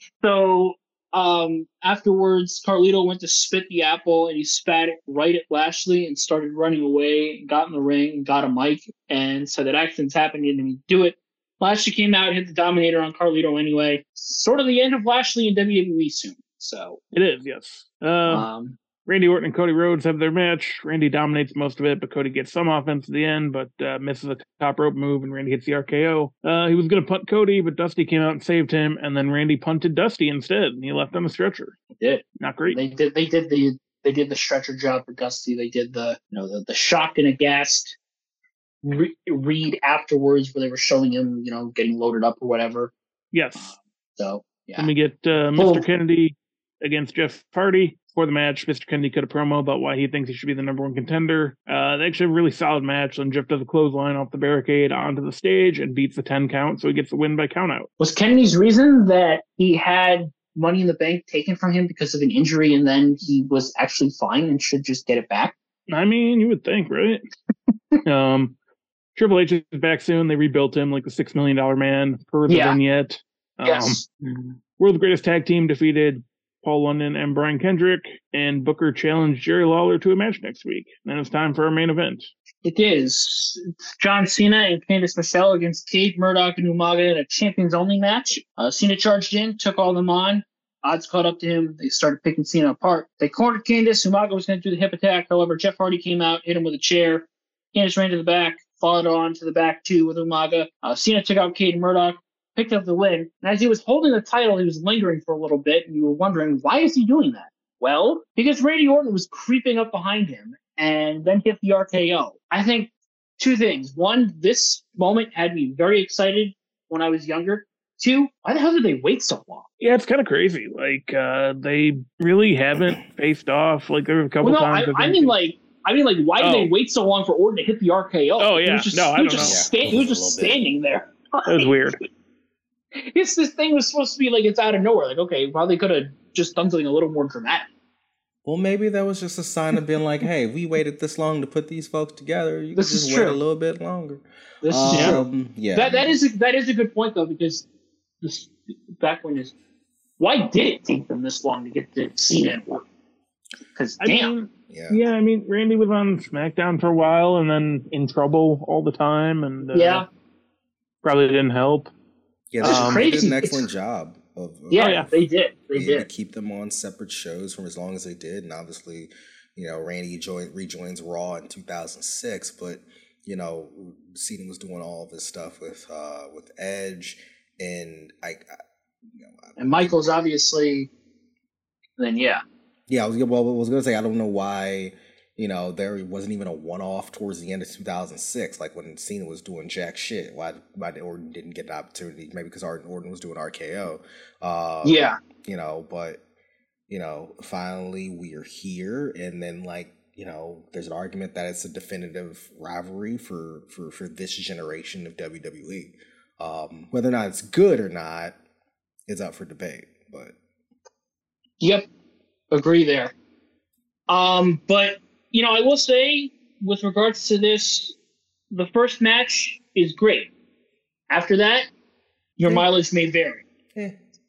so um, afterwards, Carlito went to spit the apple, and he spat it right at Lashley and started running away, and got in the ring, and got a mic, and said that accidents happen, he didn't do it. Lashley came out, hit the Dominator on Carlito anyway. Sort of the end of Lashley in W W E soon. So It is, yes. Uh, um, Randy Orton and Cody Rhodes have their match. Randy dominates most of it, but Cody gets some offense at the end, but uh, misses a top rope move, and Randy hits the R K O. Uh, he was going to punt Cody, but Dusty came out and saved him, and then Randy punted Dusty instead, and he left on the stretcher. they did. Not great. They did. They did the. They did the stretcher job for Dusty. They did the. You know the, the shocked and aghast re- read afterwards, where they were showing him, you know, getting loaded up or whatever. Yes. So yeah. Then we get uh, Well- Mister Kennedy against Jeff Hardy. For the match, Mister Kennedy cut a promo about why he thinks he should be the number one contender. Uh, they actually have a really solid match. Then Jeff does a clothesline off the barricade onto the stage and beats the ten count, so he gets the win by countout. Was Kennedy's reason that he had Money in the Bank taken from him because of an injury, and then he was actually fine and should just get it back? I mean, you would think, right? um, Triple H is back soon. They rebuilt him like the six million dollar man per the Yeah. vignette. Um, Yes. World's Greatest Tag Team defeated Paul London and Brian Kendrick, and Booker challenged Jerry Lawler to a match next week. Then it's time for our main event. It is John Cena and Candice Michelle against Cade, Murdoch, and Umaga in a champions-only match. Uh, Cena charged in, took all of them on. Odds caught up to him. They started picking Cena apart. They cornered Candice. Umaga was going to do the hip attack. However, Jeff Hardy came out, hit him with a chair. Candice ran to the back, followed on to the back, too, with Umaga. Uh, Cena took out Cade and Murdoch, picked up the win. And as he was holding the title, he was lingering for a little bit, and you were wondering, why is he doing that? Well, because Randy Orton was creeping up behind him and then hit the R K O. I think two things. One, this moment had me very excited when I was younger. Two, why the hell did they wait so long? Yeah, it's kind of crazy. Like, uh, they really haven't faced off. Like, there were a couple Well, no, I, times. I mean, like, I mean, like, why did Oh. they wait so long for Orton to hit the R K O? Oh, He yeah. was just, No, I he was don't just, know. sta- Yeah, he was it was a just little bit. standing there. That was weird. It's this thing was supposed to be like it's out of nowhere. Like, okay, well, they could have just done something a little more dramatic. Well, maybe that was just a sign of being like, hey, we waited this long to put these folks together. You can This is just wait true. a little bit longer. This is true. Um, yeah. That that is a, that is a good point though, because this back when is why did it take them this long to get to Cena and Orton? Because I damn, mean, yeah. yeah, I mean, Randy was on SmackDown for a while and then in trouble all the time, and uh, yeah, probably didn't help. Yeah, It's they Um, did crazy. an It's- excellent job of, of yeah, Oh, yeah. they did, they being able did. to keep them on separate shows for as long as they did. And obviously, you know, Randy joined, rejoins Raw in two thousand six, but, you know, Cena was doing all of his stuff with uh, with Edge, and I, I you know, I, And Michael's obviously, then yeah, yeah, I was well, I was gonna say I don't know why, you know, there wasn't even a one off towards the end of two thousand six, like when Cena was doing jack shit. Why why Orton didn't get the opportunity? Maybe because Orton was doing R K O. Uh, yeah. you know, but you know, finally we're here, and then like, you know, there's an argument that it's a definitive rivalry for for for this generation of W W E. Um, whether or not it's good or not is up for debate, but Yep, agree there. Um, but you know, I will say, with regards to this, the first match is great. After that, your Yeah. mileage may vary. Eh.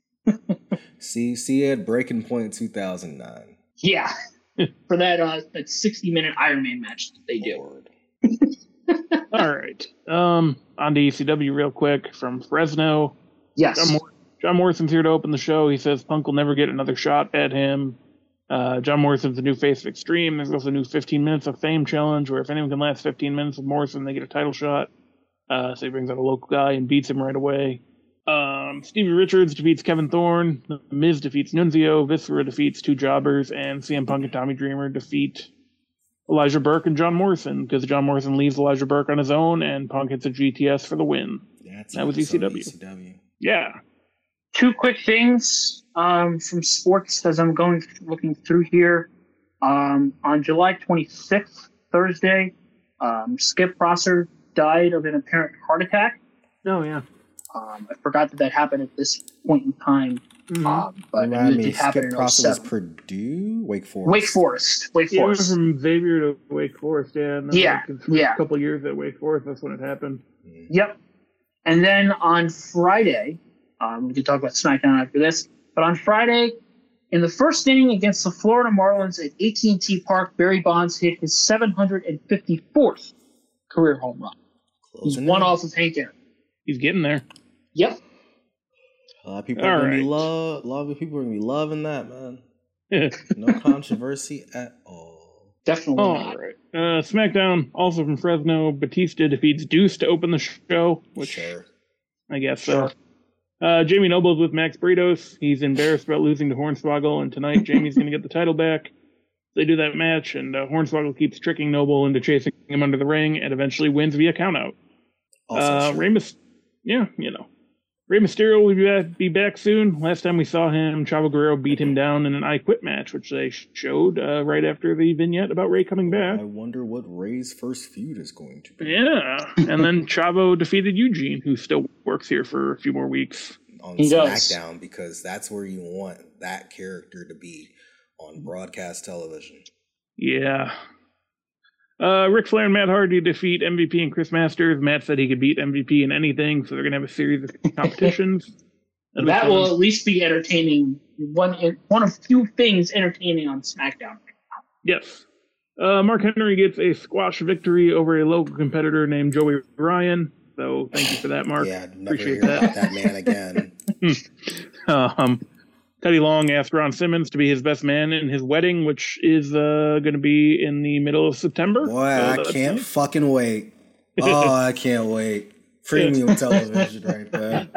see, see it at Breaking Point two thousand nine. Yeah, for that uh, that sixty minute Iron Man match that they do. Lord. All right. Um, on to E C W real quick from Fresno. Yes. John, Mor- John Morrison's here to open the show. He says Punk will never get another shot at him. Uh, John Morrison's the new face of Extreme. There's also a new fifteen minutes of Fame challenge where if anyone can last fifteen minutes with Morrison, they get a title shot. Uh, so he brings out a local guy and beats him right away. Um, Stevie Richards defeats Kevin Thorne. The Miz defeats Nunzio. Viscera defeats two jobbers. And C M Punk and Tommy Dreamer defeat Elijah Burke and John Morrison because John Morrison leaves Elijah Burke on his own and Punk hits a G T S for the win. That's that was E C W. E C W. Yeah. Two quick things um, from sports as I'm going looking through here. Um, on July twenty-sixth, Thursday, um, Skip Prosser died of an apparent heart attack. Oh, yeah. Um, I forgot that that happened at this point in time. Mm-hmm. Um, but I Remind knew it me, did happen Skip in Prosser was oh seven. Purdue? Wake Forest? Wake Forest. Wake Yeah, it was Forest. from Xavier to Wake Forest, yeah. And then Yeah, like yeah. A couple years at Wake Forest, that's when it happened. Yep. And then on Friday, um, we can talk about SmackDown after this, but on Friday, in the first inning against the Florida Marlins at A T and T Park, Barry Bonds hit his seven hundred fifty-fourth career home run. He's one off of Hank Aaron. He's getting there. Yep. A lot of people All are gonna right. be love. A lot of people are gonna be loving that, man. No controversy at all. Definitely All not. right. Uh, SmackDown, also from Fresno, Batista defeats Deuce to open the show, which Sure. I guess Sure. so. Uh, Jamie Noble's with Max Britos. He's embarrassed about losing to Hornswoggle, and tonight Jamie's going to get the title back. They do that match, and uh, Hornswoggle keeps tricking Noble into chasing him under the ring, and eventually wins via countout. Also Uh, true. Rey Mys- yeah, you know. Rey Mysterio will be back, be back soon. Last time we saw him, Chavo Guerrero beat him down in an I Quit match, which they showed uh, right after the vignette about Rey coming back. I wonder what Ray's first feud is going to be. Yeah, and then Chavo defeated Eugene, who still works here for a few more weeks. On He does. SmackDown, because that's where you want that character to be on broadcast television. Yeah. Uh, Ric Flair and Matt Hardy defeat M V P and Chris Masters. Matt said he could beat M V P in anything, so they're going to have a series of competitions. That'll be That fun. will at least be entertaining. One one of few things entertaining on SmackDown. Yes. Uh, Mark Henry gets a squash victory over a local competitor named Joey Ryan. So thank you for that, Mark. Yeah, never Appreciate hear that. about that man again. um, Teddy Long asked Ron Simmons to be his best man in his wedding, which is uh, going to be in the middle of September. Boy, So I that's can't nice. fucking wait. Oh, I can't wait. Premium television right there.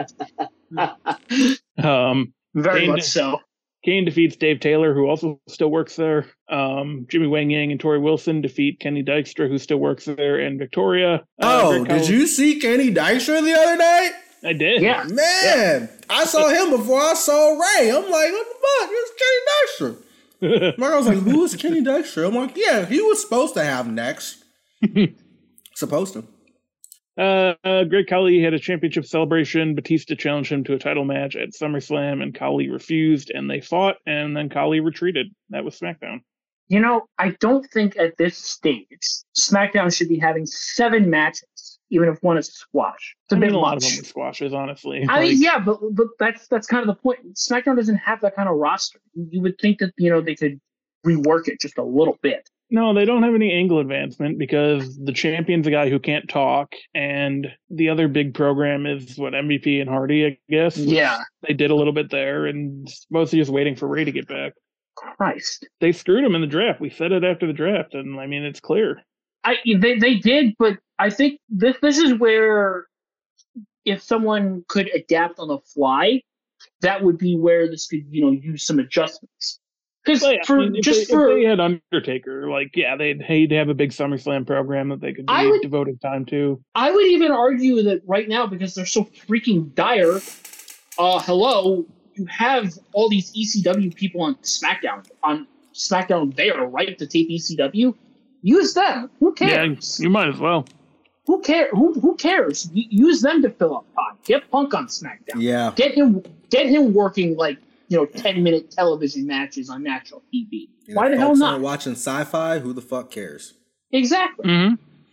Um, Very Kane much de- so. Kane defeats Dave Taylor, who also still works there. Um, Jimmy Wang Yang and Tori Wilson defeat Kenny Dykstra, who still works there, and Victoria. Uh, Oh, Greg did Cowell- you see Kenny Dykstra the other night? I did. Yeah. Man, I saw him before I saw Ray. I'm like, what the fuck? It's Kenny Dykstra. My girl was like, who is Kenny Dykstra? I'm like, yeah, he was supposed to have next. supposed to. Uh, uh, Greg Khali had a championship celebration. Batista challenged him to a title match at SummerSlam, and Khali refused, and they fought, and then Khali retreated. That was SmackDown. You know, I don't think at this stage SmackDown should be having seven matches, even if one is a squash. It's a I bit mean, a lot much. of them were squashes, honestly. I Like, mean, yeah, but but that's that's kind of the point. SmackDown doesn't have that kind of roster. You would think that you know they could rework it just a little bit. No, they don't have any angle advancement because the champion's a guy who can't talk, and the other big program is what M V P and Hardy, I guess. which Yeah. they did a little bit there, and mostly just waiting for Ray to get back. Christ, They screwed him in the draft. We said it after the draft, and I mean it's clear. I they they did, but I think this this is where if someone could adapt on the fly, that would be where this could you know use some adjustments. Because Well, yeah, for I mean, if just they, for if they had Undertaker, like yeah, they'd he'd have a big SummerSlam program that they could I be would- devoting time to. I would even argue that right now, because they're so freaking dire, uh, hello, you have all these E C W people on SmackDown, on SmackDown there, right, to tape E C W. Use them. Who Yeah, cares? you might as well. Who care? Who who cares? Y- Use them to fill up time. Get Punk on SmackDown. Yeah. Get him get him working like you know ten minute television matches on national T V. And Why if the hell folks not? aren't watching sci-fi, who the fuck cares? Exactly. Mm-hmm.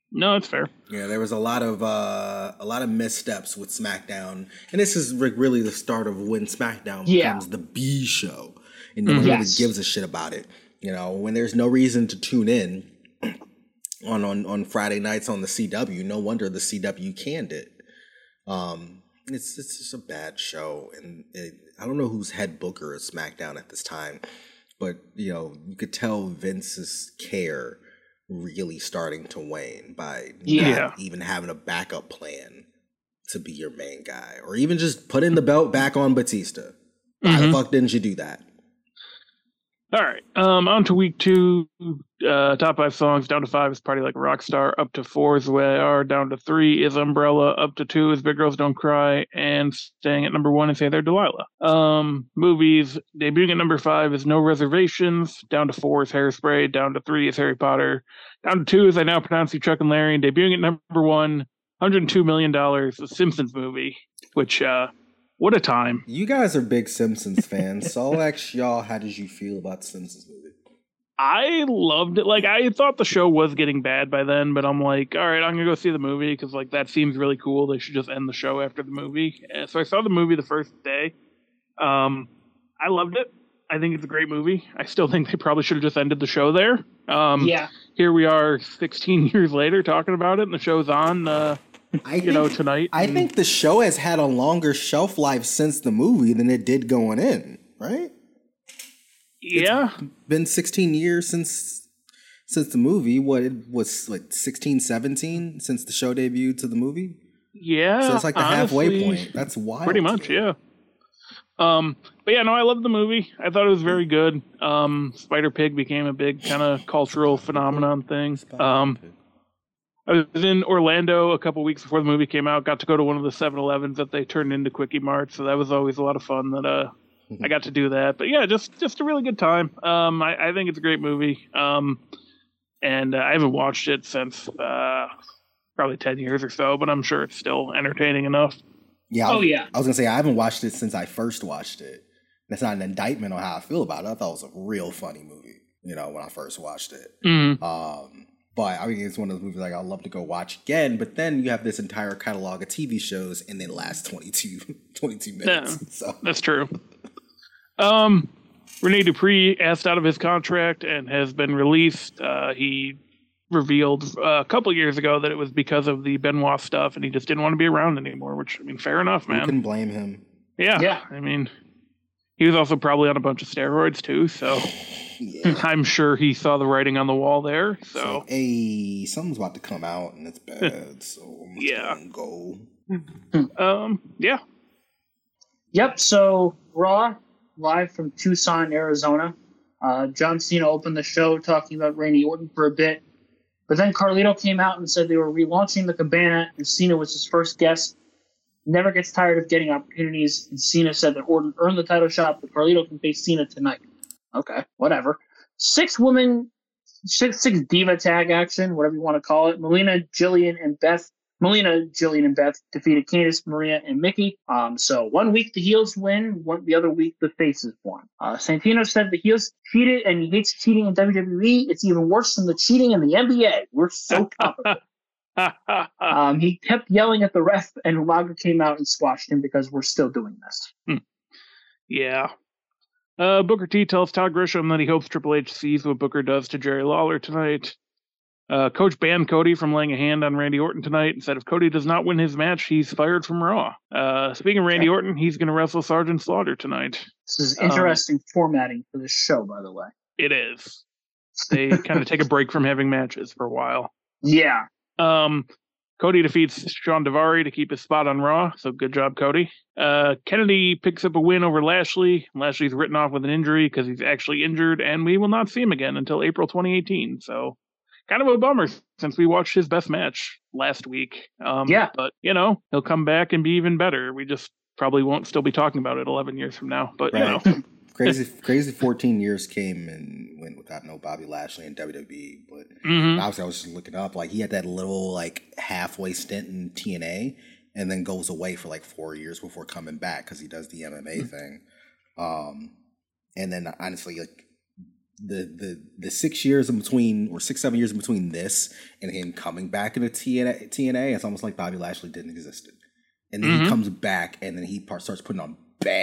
No, it's fair. Yeah, there was a lot of uh, a lot of missteps with SmackDown, and this is re- really the start of when SmackDown Yeah. becomes the B show, and no one Yes. really gives a shit about it. You know, when there's no reason to tune in on on, on Friday nights on the C W, no wonder the C W canned it. Um, it's it's just a bad show, and it, I don't know who's head booker of SmackDown at this time, but you know, you could tell Vince's care really starting to wane by Yeah. not even having a backup plan to be your main guy, or even just putting the belt back on Batista. Why Mhm. the fuck didn't you do that? All right. Um, on to week two. Uh, top five songs. Down to five is Party Like a Rock Star. Up to four is The Way I Are. Down to three is Umbrella. Up to two is Big Girls Don't Cry. And staying at number one is Hey There, Delilah. Um, movies. Debuting at number five is No Reservations. Down to four is Hairspray. Down to three is Harry Potter. Down to two is I Now Pronounce You Chuck and Larry. And debuting at number one, one hundred two million dollars, The Simpsons movie, which, uh, what a time. You guys are big Simpsons fans, so I'll ask y'all, how did you feel about the Simpsons movie? I loved it. Like, I thought the show was getting bad by then, but I'm like, all right, I'm going to go see the movie because, like, that seems really cool. They should just end the show after the movie. And so I saw the movie the first day. Um, I loved it. I think it's a great movie. I still think they probably should have just ended the show there. Um, Yeah. Here we are sixteen years later talking about it, and the show's on, uh, I you think, know, tonight. I and- think the show has had a longer shelf life since the movie than it did going in, right? Yeah. Been sixteen years since since the movie. What, it was like sixteen, seventeen since the show debuted to the movie? Yeah. So it's like the halfway honestly, point. That's wild. Pretty much, yeah. Um, but yeah, no, I loved the movie. I thought it was very good. Um, Spider Pig became a big kind of cultural phenomenon thing. Um, I was in Orlando a couple weeks before the movie came out. Got to go to one of the seven elevens that they turned into Quickie Mart, so that was always a lot of fun. That uh, I got to do that. But yeah, just just a really good time. Um, I, I think it's a great movie. Um, and uh, I haven't watched it since uh, probably ten years or so, but I'm sure it's still entertaining enough. Yeah. Oh, yeah. I was gonna say I haven't watched it since I first watched it. That's not an indictment on how I feel about it. I thought it was a real funny movie, you know, when I first watched it. Mm-hmm. Um, but I mean, it's one of those movies like I'd love to go watch again. But then you have this entire catalog of T V shows, and it lasts twenty-two, twenty-two minutes. Yeah, So that's true. Um, Rene Dupree asked out of his contract and has been released. Uh, he revealed uh, a couple years ago that it was because of the Benoit stuff, and he just didn't want to be around anymore. Which, I mean, fair enough, you man. can blame him. Yeah, Yeah. I mean, he was also probably on a bunch of steroids too, so Yeah. I'm sure he saw the writing on the wall there. So, So, hey, something's about to come out, and it's bad. So I'm just Yeah. gonna go. um, yeah, Yep. So Raw, live from Tucson, Arizona. Uh, John Cena opened the show talking about Randy Orton for a bit, but then Carlito came out and said they were relaunching the Cabana, and Cena was his first guest. Never gets tired of getting opportunities, and Cena said that Orton earned the title shot, but Carlito can face Cena tonight. Okay, whatever. Six women, six, six diva tag action, whatever you want to call it. Melina, Jillian, and Beth. Melina, Jillian, and Beth defeated Candice, Maria, and Mickey. Um, so one week the heels win, one the other week the faces won. Uh, Santino said the heels cheated and he hates cheating in W W E. It's even worse than the cheating in the N B A. We're so tough. Um, he kept yelling at the ref, and Umaga came out and squashed him because we're still doing this. yeah. Uh, Booker T tells Todd Grisham that he hopes Triple H sees what Booker does to Jerry Lawler tonight. Uh, Coach banned Cody from laying a hand on Randy Orton tonight and said if Cody does not win his match, he's fired from Raw. Uh, speaking of Randy Okay. Orton, he's going to wrestle Sergeant Slaughter tonight. This is interesting formatting for this show, by the way. It is. They kind of take a break from having matches for a while. Yeah. Um, Cody defeats Sean Daivari to keep his spot on Raw, so good job, Cody. Uh, Kennedy picks up a win over Lashley. Lashley's written off with an injury because he's actually injured, and we will not see him again until April twenty eighteen. So, kind of a bummer since we watched his best match last week. Um, Yeah. But, you know, he'll come back and be even better. We just probably won't still be talking about it eleven years from now. But, Right. you know. Crazy, crazy fourteen years came and went without no Bobby Lashley in W W E. But Mhm. obviously, I was just looking up. Like, he had that little, like, halfway stint in T N A and then goes away for like four years before coming back because he does the M M A thing. Um, and then, honestly, like, the the the six years in between, or six seven years in between this and him coming back into T N A, T N A, it's almost like Bobby Lashley didn't exist. And then mm-hmm. he comes back, and then he part, starts putting on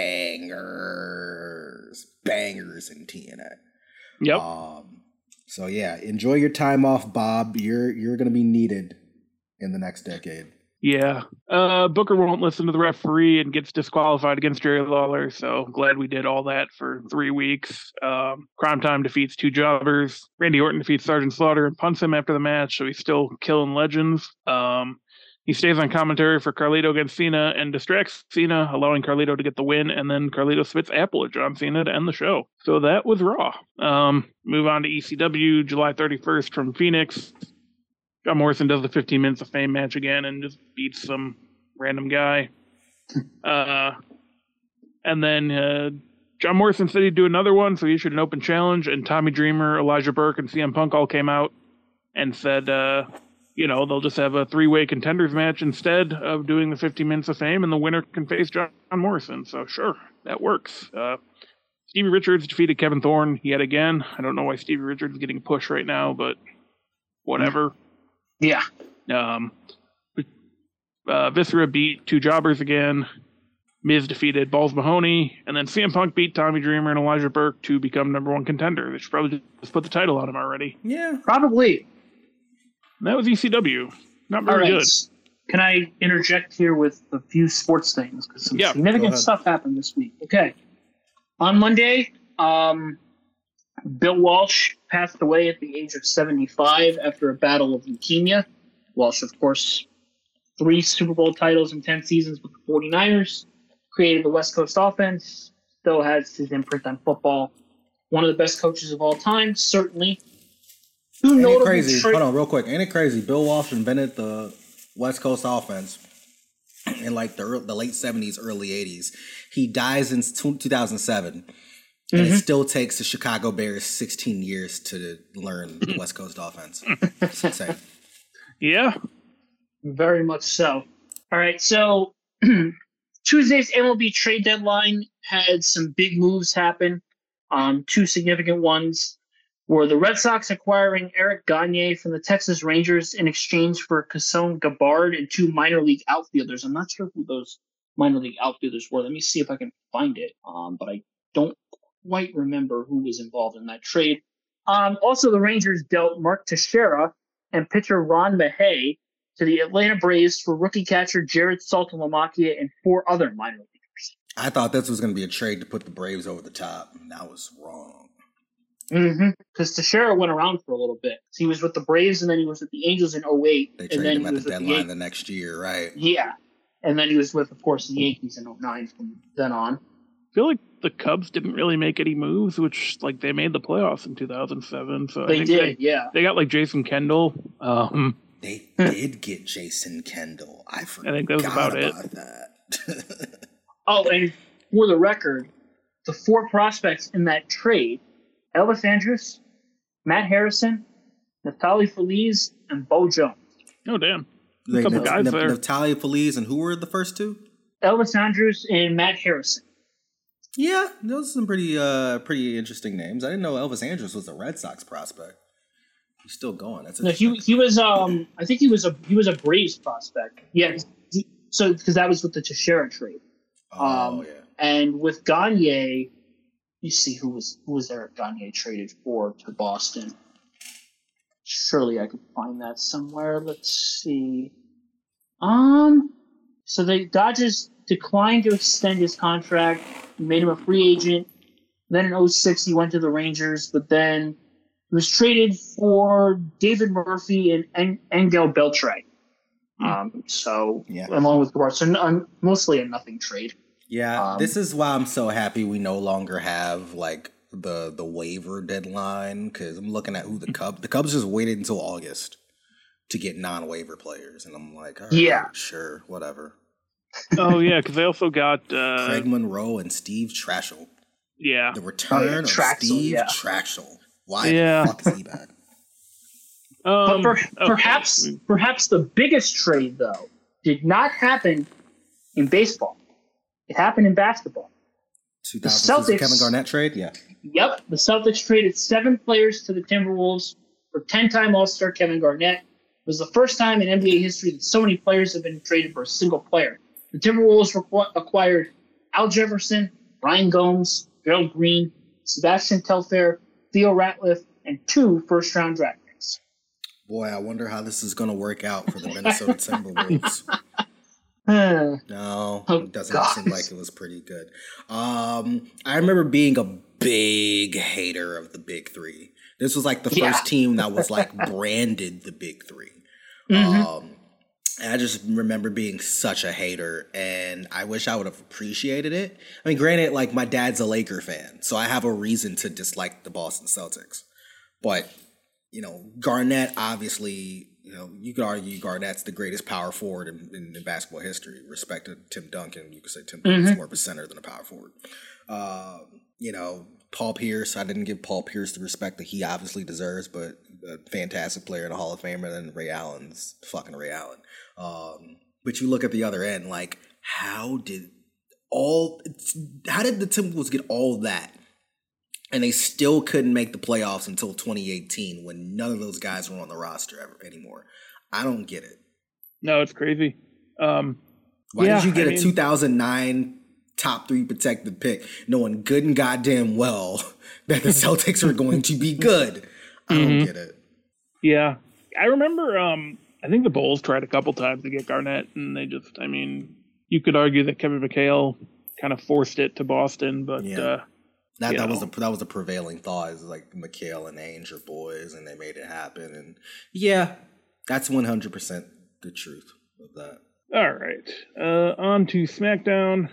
bangers, bangers in T N A. Yep. Um, so yeah, enjoy your time off, Bob. You're you're gonna be needed in the next decade. Yeah. Uh, Booker won't listen to the referee and gets disqualified against Jerry Lawler, so glad we did all that for three weeks. Um, Crime Time defeats two jobbers. Randy Orton defeats Sergeant Slaughter and punts him after the match, so he's still killing legends. Um, he stays on commentary for Carlito against Cena and distracts Cena, allowing Carlito to get the win, and then Carlito spits apple at John Cena to end the show. So that was Raw. Um, move on to E C W, July thirty-first from Phoenix. John Morrison does the fifteen minutes of fame match again and just beats some random guy. Uh, and then uh, John Morrison said he'd do another one, so he issued an open challenge, and Tommy Dreamer, Elijah Burke, and C M Punk all came out and said, uh, you know, they'll just have a three-way contenders match instead of doing the fifteen minutes of fame, and the winner can face John Morrison. So sure, that works. Uh, Stevie Richards defeated Kevin Thorne yet again. I don't know why Stevie Richards is getting pushed right now, but whatever. Yeah. Um, uh, Viscera beat two jobbers again. Miz defeated Balls Mahoney, and then C M Punk beat Tommy Dreamer and Elijah Burke to become number one contender. They should probably just put the title on him already. Yeah, probably. And that was E C W. Not very right. good. Can I interject here with a few sports things? Because some yeah, significant stuff happened this week. Okay. On Monday, um, Bill Walsh passed away at the age of seventy-five after a battle of leukemia. Walsh, of course, three Super Bowl titles in ten seasons with the forty-niners, created the West Coast offense, still has his imprint on football. One of the best coaches of all time, certainly. Two Ain't it notable crazy? tra- Hold on, real quick. Ain't it crazy? Bill Walsh invented the West Coast offense in like the early, the late seventies, early eighties. He dies in two thousand seven. And mm-hmm. it still takes the Chicago Bears sixteen years to learn the West Coast offense. It's insane. Yeah. Very much so. All right, so Tuesday's M L B trade deadline had some big moves happen. Um, two significant ones were the Red Sox acquiring Eric Gagne from the Texas Rangers in exchange for Kasson Gabbard and two minor league outfielders. I'm not sure who those minor league outfielders were. Let me see if I can find it, um, but I don't quite remember who was involved in that trade. Um, also, the Rangers dealt Mark Teixeira and pitcher Ron Mahay to the Atlanta Braves for rookie catcher Jared Saltalamacchia and four other minor leaguers. I thought this was going to be a trade to put the Braves over the top, and I was wrong. Mm-hmm. Because Teixeira went around for a little bit. So he was with the Braves, and then he was with the Angels in oh eight. They traded him at the deadline the, the next year, right? Yeah. And then he was with, of course, the Yankees in oh nine from then on. I feel like the Cubs didn't really make any moves, which, like, they made the playoffs in two thousand seven. So they I think did, they, yeah. They got, like, Jason Kendall. Um, they did get Jason Kendall. I forgot I think that was about, about it. that. Oh, and for the record, the four prospects in that trade, Elvis Andrus, Matt Harrison, Neftali Feliz, and Bo Jones. Oh, damn. A couple Nat- guys Nat- there. Neftali Feliz, and who were the first two? Elvis Andrus and Matt Harrison. Yeah, those are some pretty uh, pretty interesting names. I didn't know Elvis Andrus was a Red Sox prospect. He's still going. That's no, he he was um I think he was a he was a Braves prospect. Yeah, he, so because that was with the Teixeira trade. Oh um, yeah. And with Gagne, you see who was who was Eric Gagne traded for to Boston. Surely I could find that somewhere. Let's see. Um, so the Dodgers declined to extend his contract, made him a free agent. Then in oh six, he went to the Rangers, but then he was traded for David Murphy and en- Engel Beltre. Um, so yeah. along with Gabbard, so n- mostly a nothing trade. Yeah, um, this is why I'm so happy we no longer have like the the waiver deadline, because I'm looking at who the Cubs the Cubs just waited until August to get non-waiver players, and I'm like, all right, yeah, sure, whatever. Oh yeah, because they also got uh, Craig Monroe and Steve Trashel. Yeah, the return oh, yeah. of Traxel, Steve yeah. Trashel. Why yeah. the fuck is he back? Um, but per- okay. perhaps perhaps the biggest trade though did not happen in baseball. It happened in basketball. two thousand Celtics, Kevin Garnett trade? Yeah. Yep. The Celtics traded seven players to the Timberwolves for ten-time All-Star Kevin Garnett. It was the first time in N B A history that so many players have been traded for a single player. The Timberwolves requ- acquired Al Jefferson, Ryan Gomes, Gerald Green, Sebastian Telfair, Theo Ratliff, and two first-round draft picks. Boy, I wonder how this is going to work out for the Minnesota Timberwolves. No, oh, it doesn't God. seem like it was pretty good. Um, I remember being a big hater of the Big Three. This was like the Yeah. first team that was like branded the Big Three. Mm-hmm. Um, and I just remember being such a hater, and I wish I would have appreciated it. I mean, granted, like my dad's a Laker fan, so I have a reason to dislike the Boston Celtics. But, you know, Garnett, obviously, you know, you could argue Garnett's the greatest power forward in, in, in basketball history. Respect to Tim Duncan. You could say Tim Duncan's Mm-hmm. more of a center than a power forward. Um, you know, Paul Pierce, I didn't give Paul Pierce the respect that he obviously deserves, but a fantastic player and a Hall of Famer. Then Ray Allen's fucking Ray Allen. Um, but you look at the other end, like, how did all, how did the Timberwolves get all that? And they still couldn't make the playoffs until twenty eighteen when none of those guys were on the roster ever anymore. I don't get it. No, it's crazy. Um, Why yeah, did you get I a mean, two thousand nine top three protected pick knowing good and goddamn well that the Celtics are going to be good? I don't Mhm. get it. Yeah, I remember. Um, I think the Bulls tried a couple times to get Garnett, and they just. I mean, you could argue that Kevin McHale kind of forced it to Boston, but Yeah. uh, That you that know. was the that was the prevailing thought is like McHale and Ainge are boys and they made it happen, and yeah, that's one hundred percent the truth of that. all right. Uh, on to SmackDown.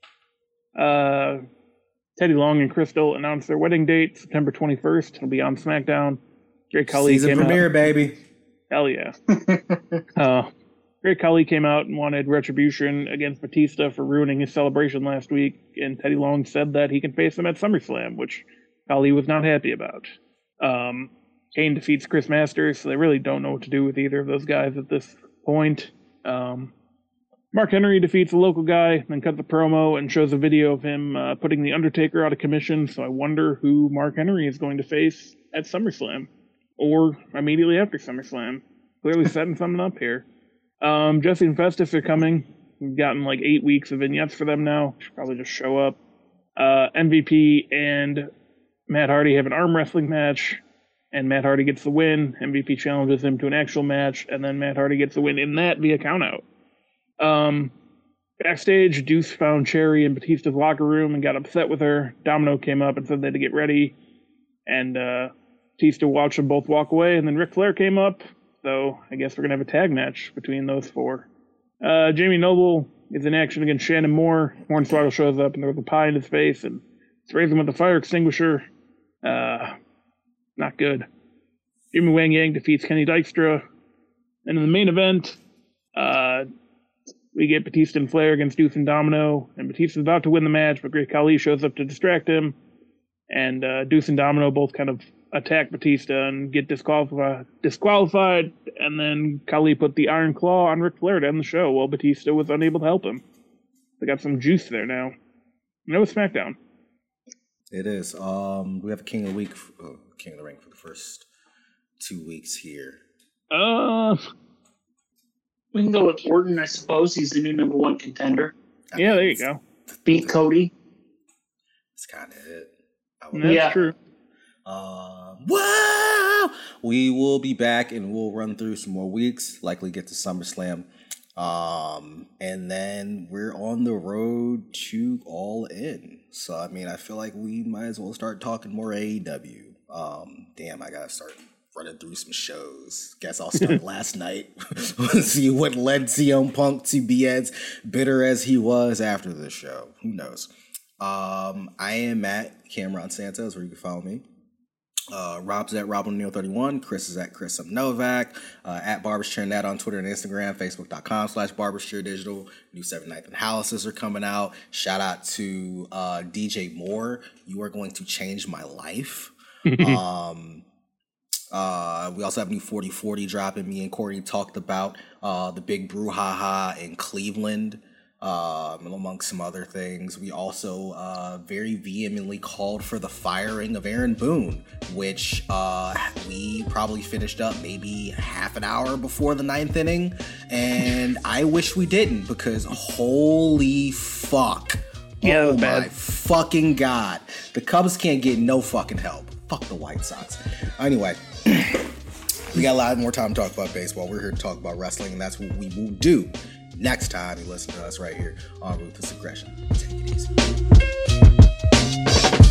Uh, Teddy Long and Crystal announced their wedding date, September twenty-first. It'll be on SmackDown. Great Khali Season came premiere, out. baby. Hell yeah. uh, Great Khali came out and wanted retribution against Batista for ruining his celebration last week, and Teddy Long said that he can face him at SummerSlam, which Khali was not happy about. Um, Kane defeats Chris Masters, so they really don't know what to do with either of those guys at this point. Um, Mark Henry defeats a local guy, then cuts a promo and shows a video of him uh, putting The Undertaker out of commission, so I wonder who Mark Henry is going to face at SummerSlam, or immediately after SummerSlam. Clearly setting something up here. Um, Jesse and Festus are coming. We've gotten like eight weeks of vignettes for them now. Should probably just show up. Uh, M V P and Matt Hardy have an arm wrestling match, and Matt Hardy gets the win. M V P challenges him to an actual match, and then Matt Hardy gets the win in that via countout. Um, backstage, Deuce found Cherry in Batista's locker room and got upset with her. Domino came up and said they had to get ready, and uh, Batista watched them both walk away, and then Ric Flair came up. So I guess we're going to have a tag match between those four. Uh, Jamie Noble is in action against Shannon Moore. Hornswoggle shows up and there's a pie in his face and sprays him with a fire extinguisher. Uh, not good. Jimmy Wang Yang defeats Kenny Dykstra. And in the main event, uh, we get Batista and Flair against Deuce and Domino. And Batista's about to win the match, but Great Khali shows up to distract him. And uh, Deuce and Domino both kind of attack Batista and get disqualified, disqualified, and then Khali put the Iron Claw on Ric Flair to end the show while Batista was unable to help him. They got some juice there now. And that was SmackDown. It is. Um, we have a King of the Week, oh, King of the Ring for the first two weeks here. Uh, We can go with Orton, I suppose. He's the new number one contender. I yeah, mean, there you it's- go. Beat Cody. It's kind of it. I would That's Yeah. true. Um, wow! We will be back and we'll run through some more weeks, likely get to SummerSlam. Um, and then we're on the road to All In. So, I mean, I feel like we might as well start talking more A E W. Um, damn, I gotta start running through some shows. Guess I'll start last night. See what led C M Punk to be as bitter as he was after the show. Who knows? Um, I am at Cameron Santos, where you can follow me. Uh, Rob's at Rob O'Neill thirty-one. Chris is at Chris M. Novak. Uh, at Barbershare Net on Twitter and Instagram. Facebook.com slash Barbershare Digital. New seven Ninth and Houses are coming out. Shout out to uh, D J Moore. You are going to change my life. um, uh, we also have new forty forty dropping. Me and Corey talked about uh, the big brouhaha in Cleveland. Um, amongst some other things, we also uh, very vehemently called for the firing of Aaron Boone, which uh, we probably finished up maybe half an hour before the ninth inning. And I wish we didn't, because holy fuck. Yeah, oh my bad. fucking God. The Cubs can't get no fucking help. Fuck the White Sox. Anyway, we got a lot more time to talk about baseball. We're here to talk about wrestling, and that's what we will do next time you listen to us right here on Ruthless Aggression. Take it easy.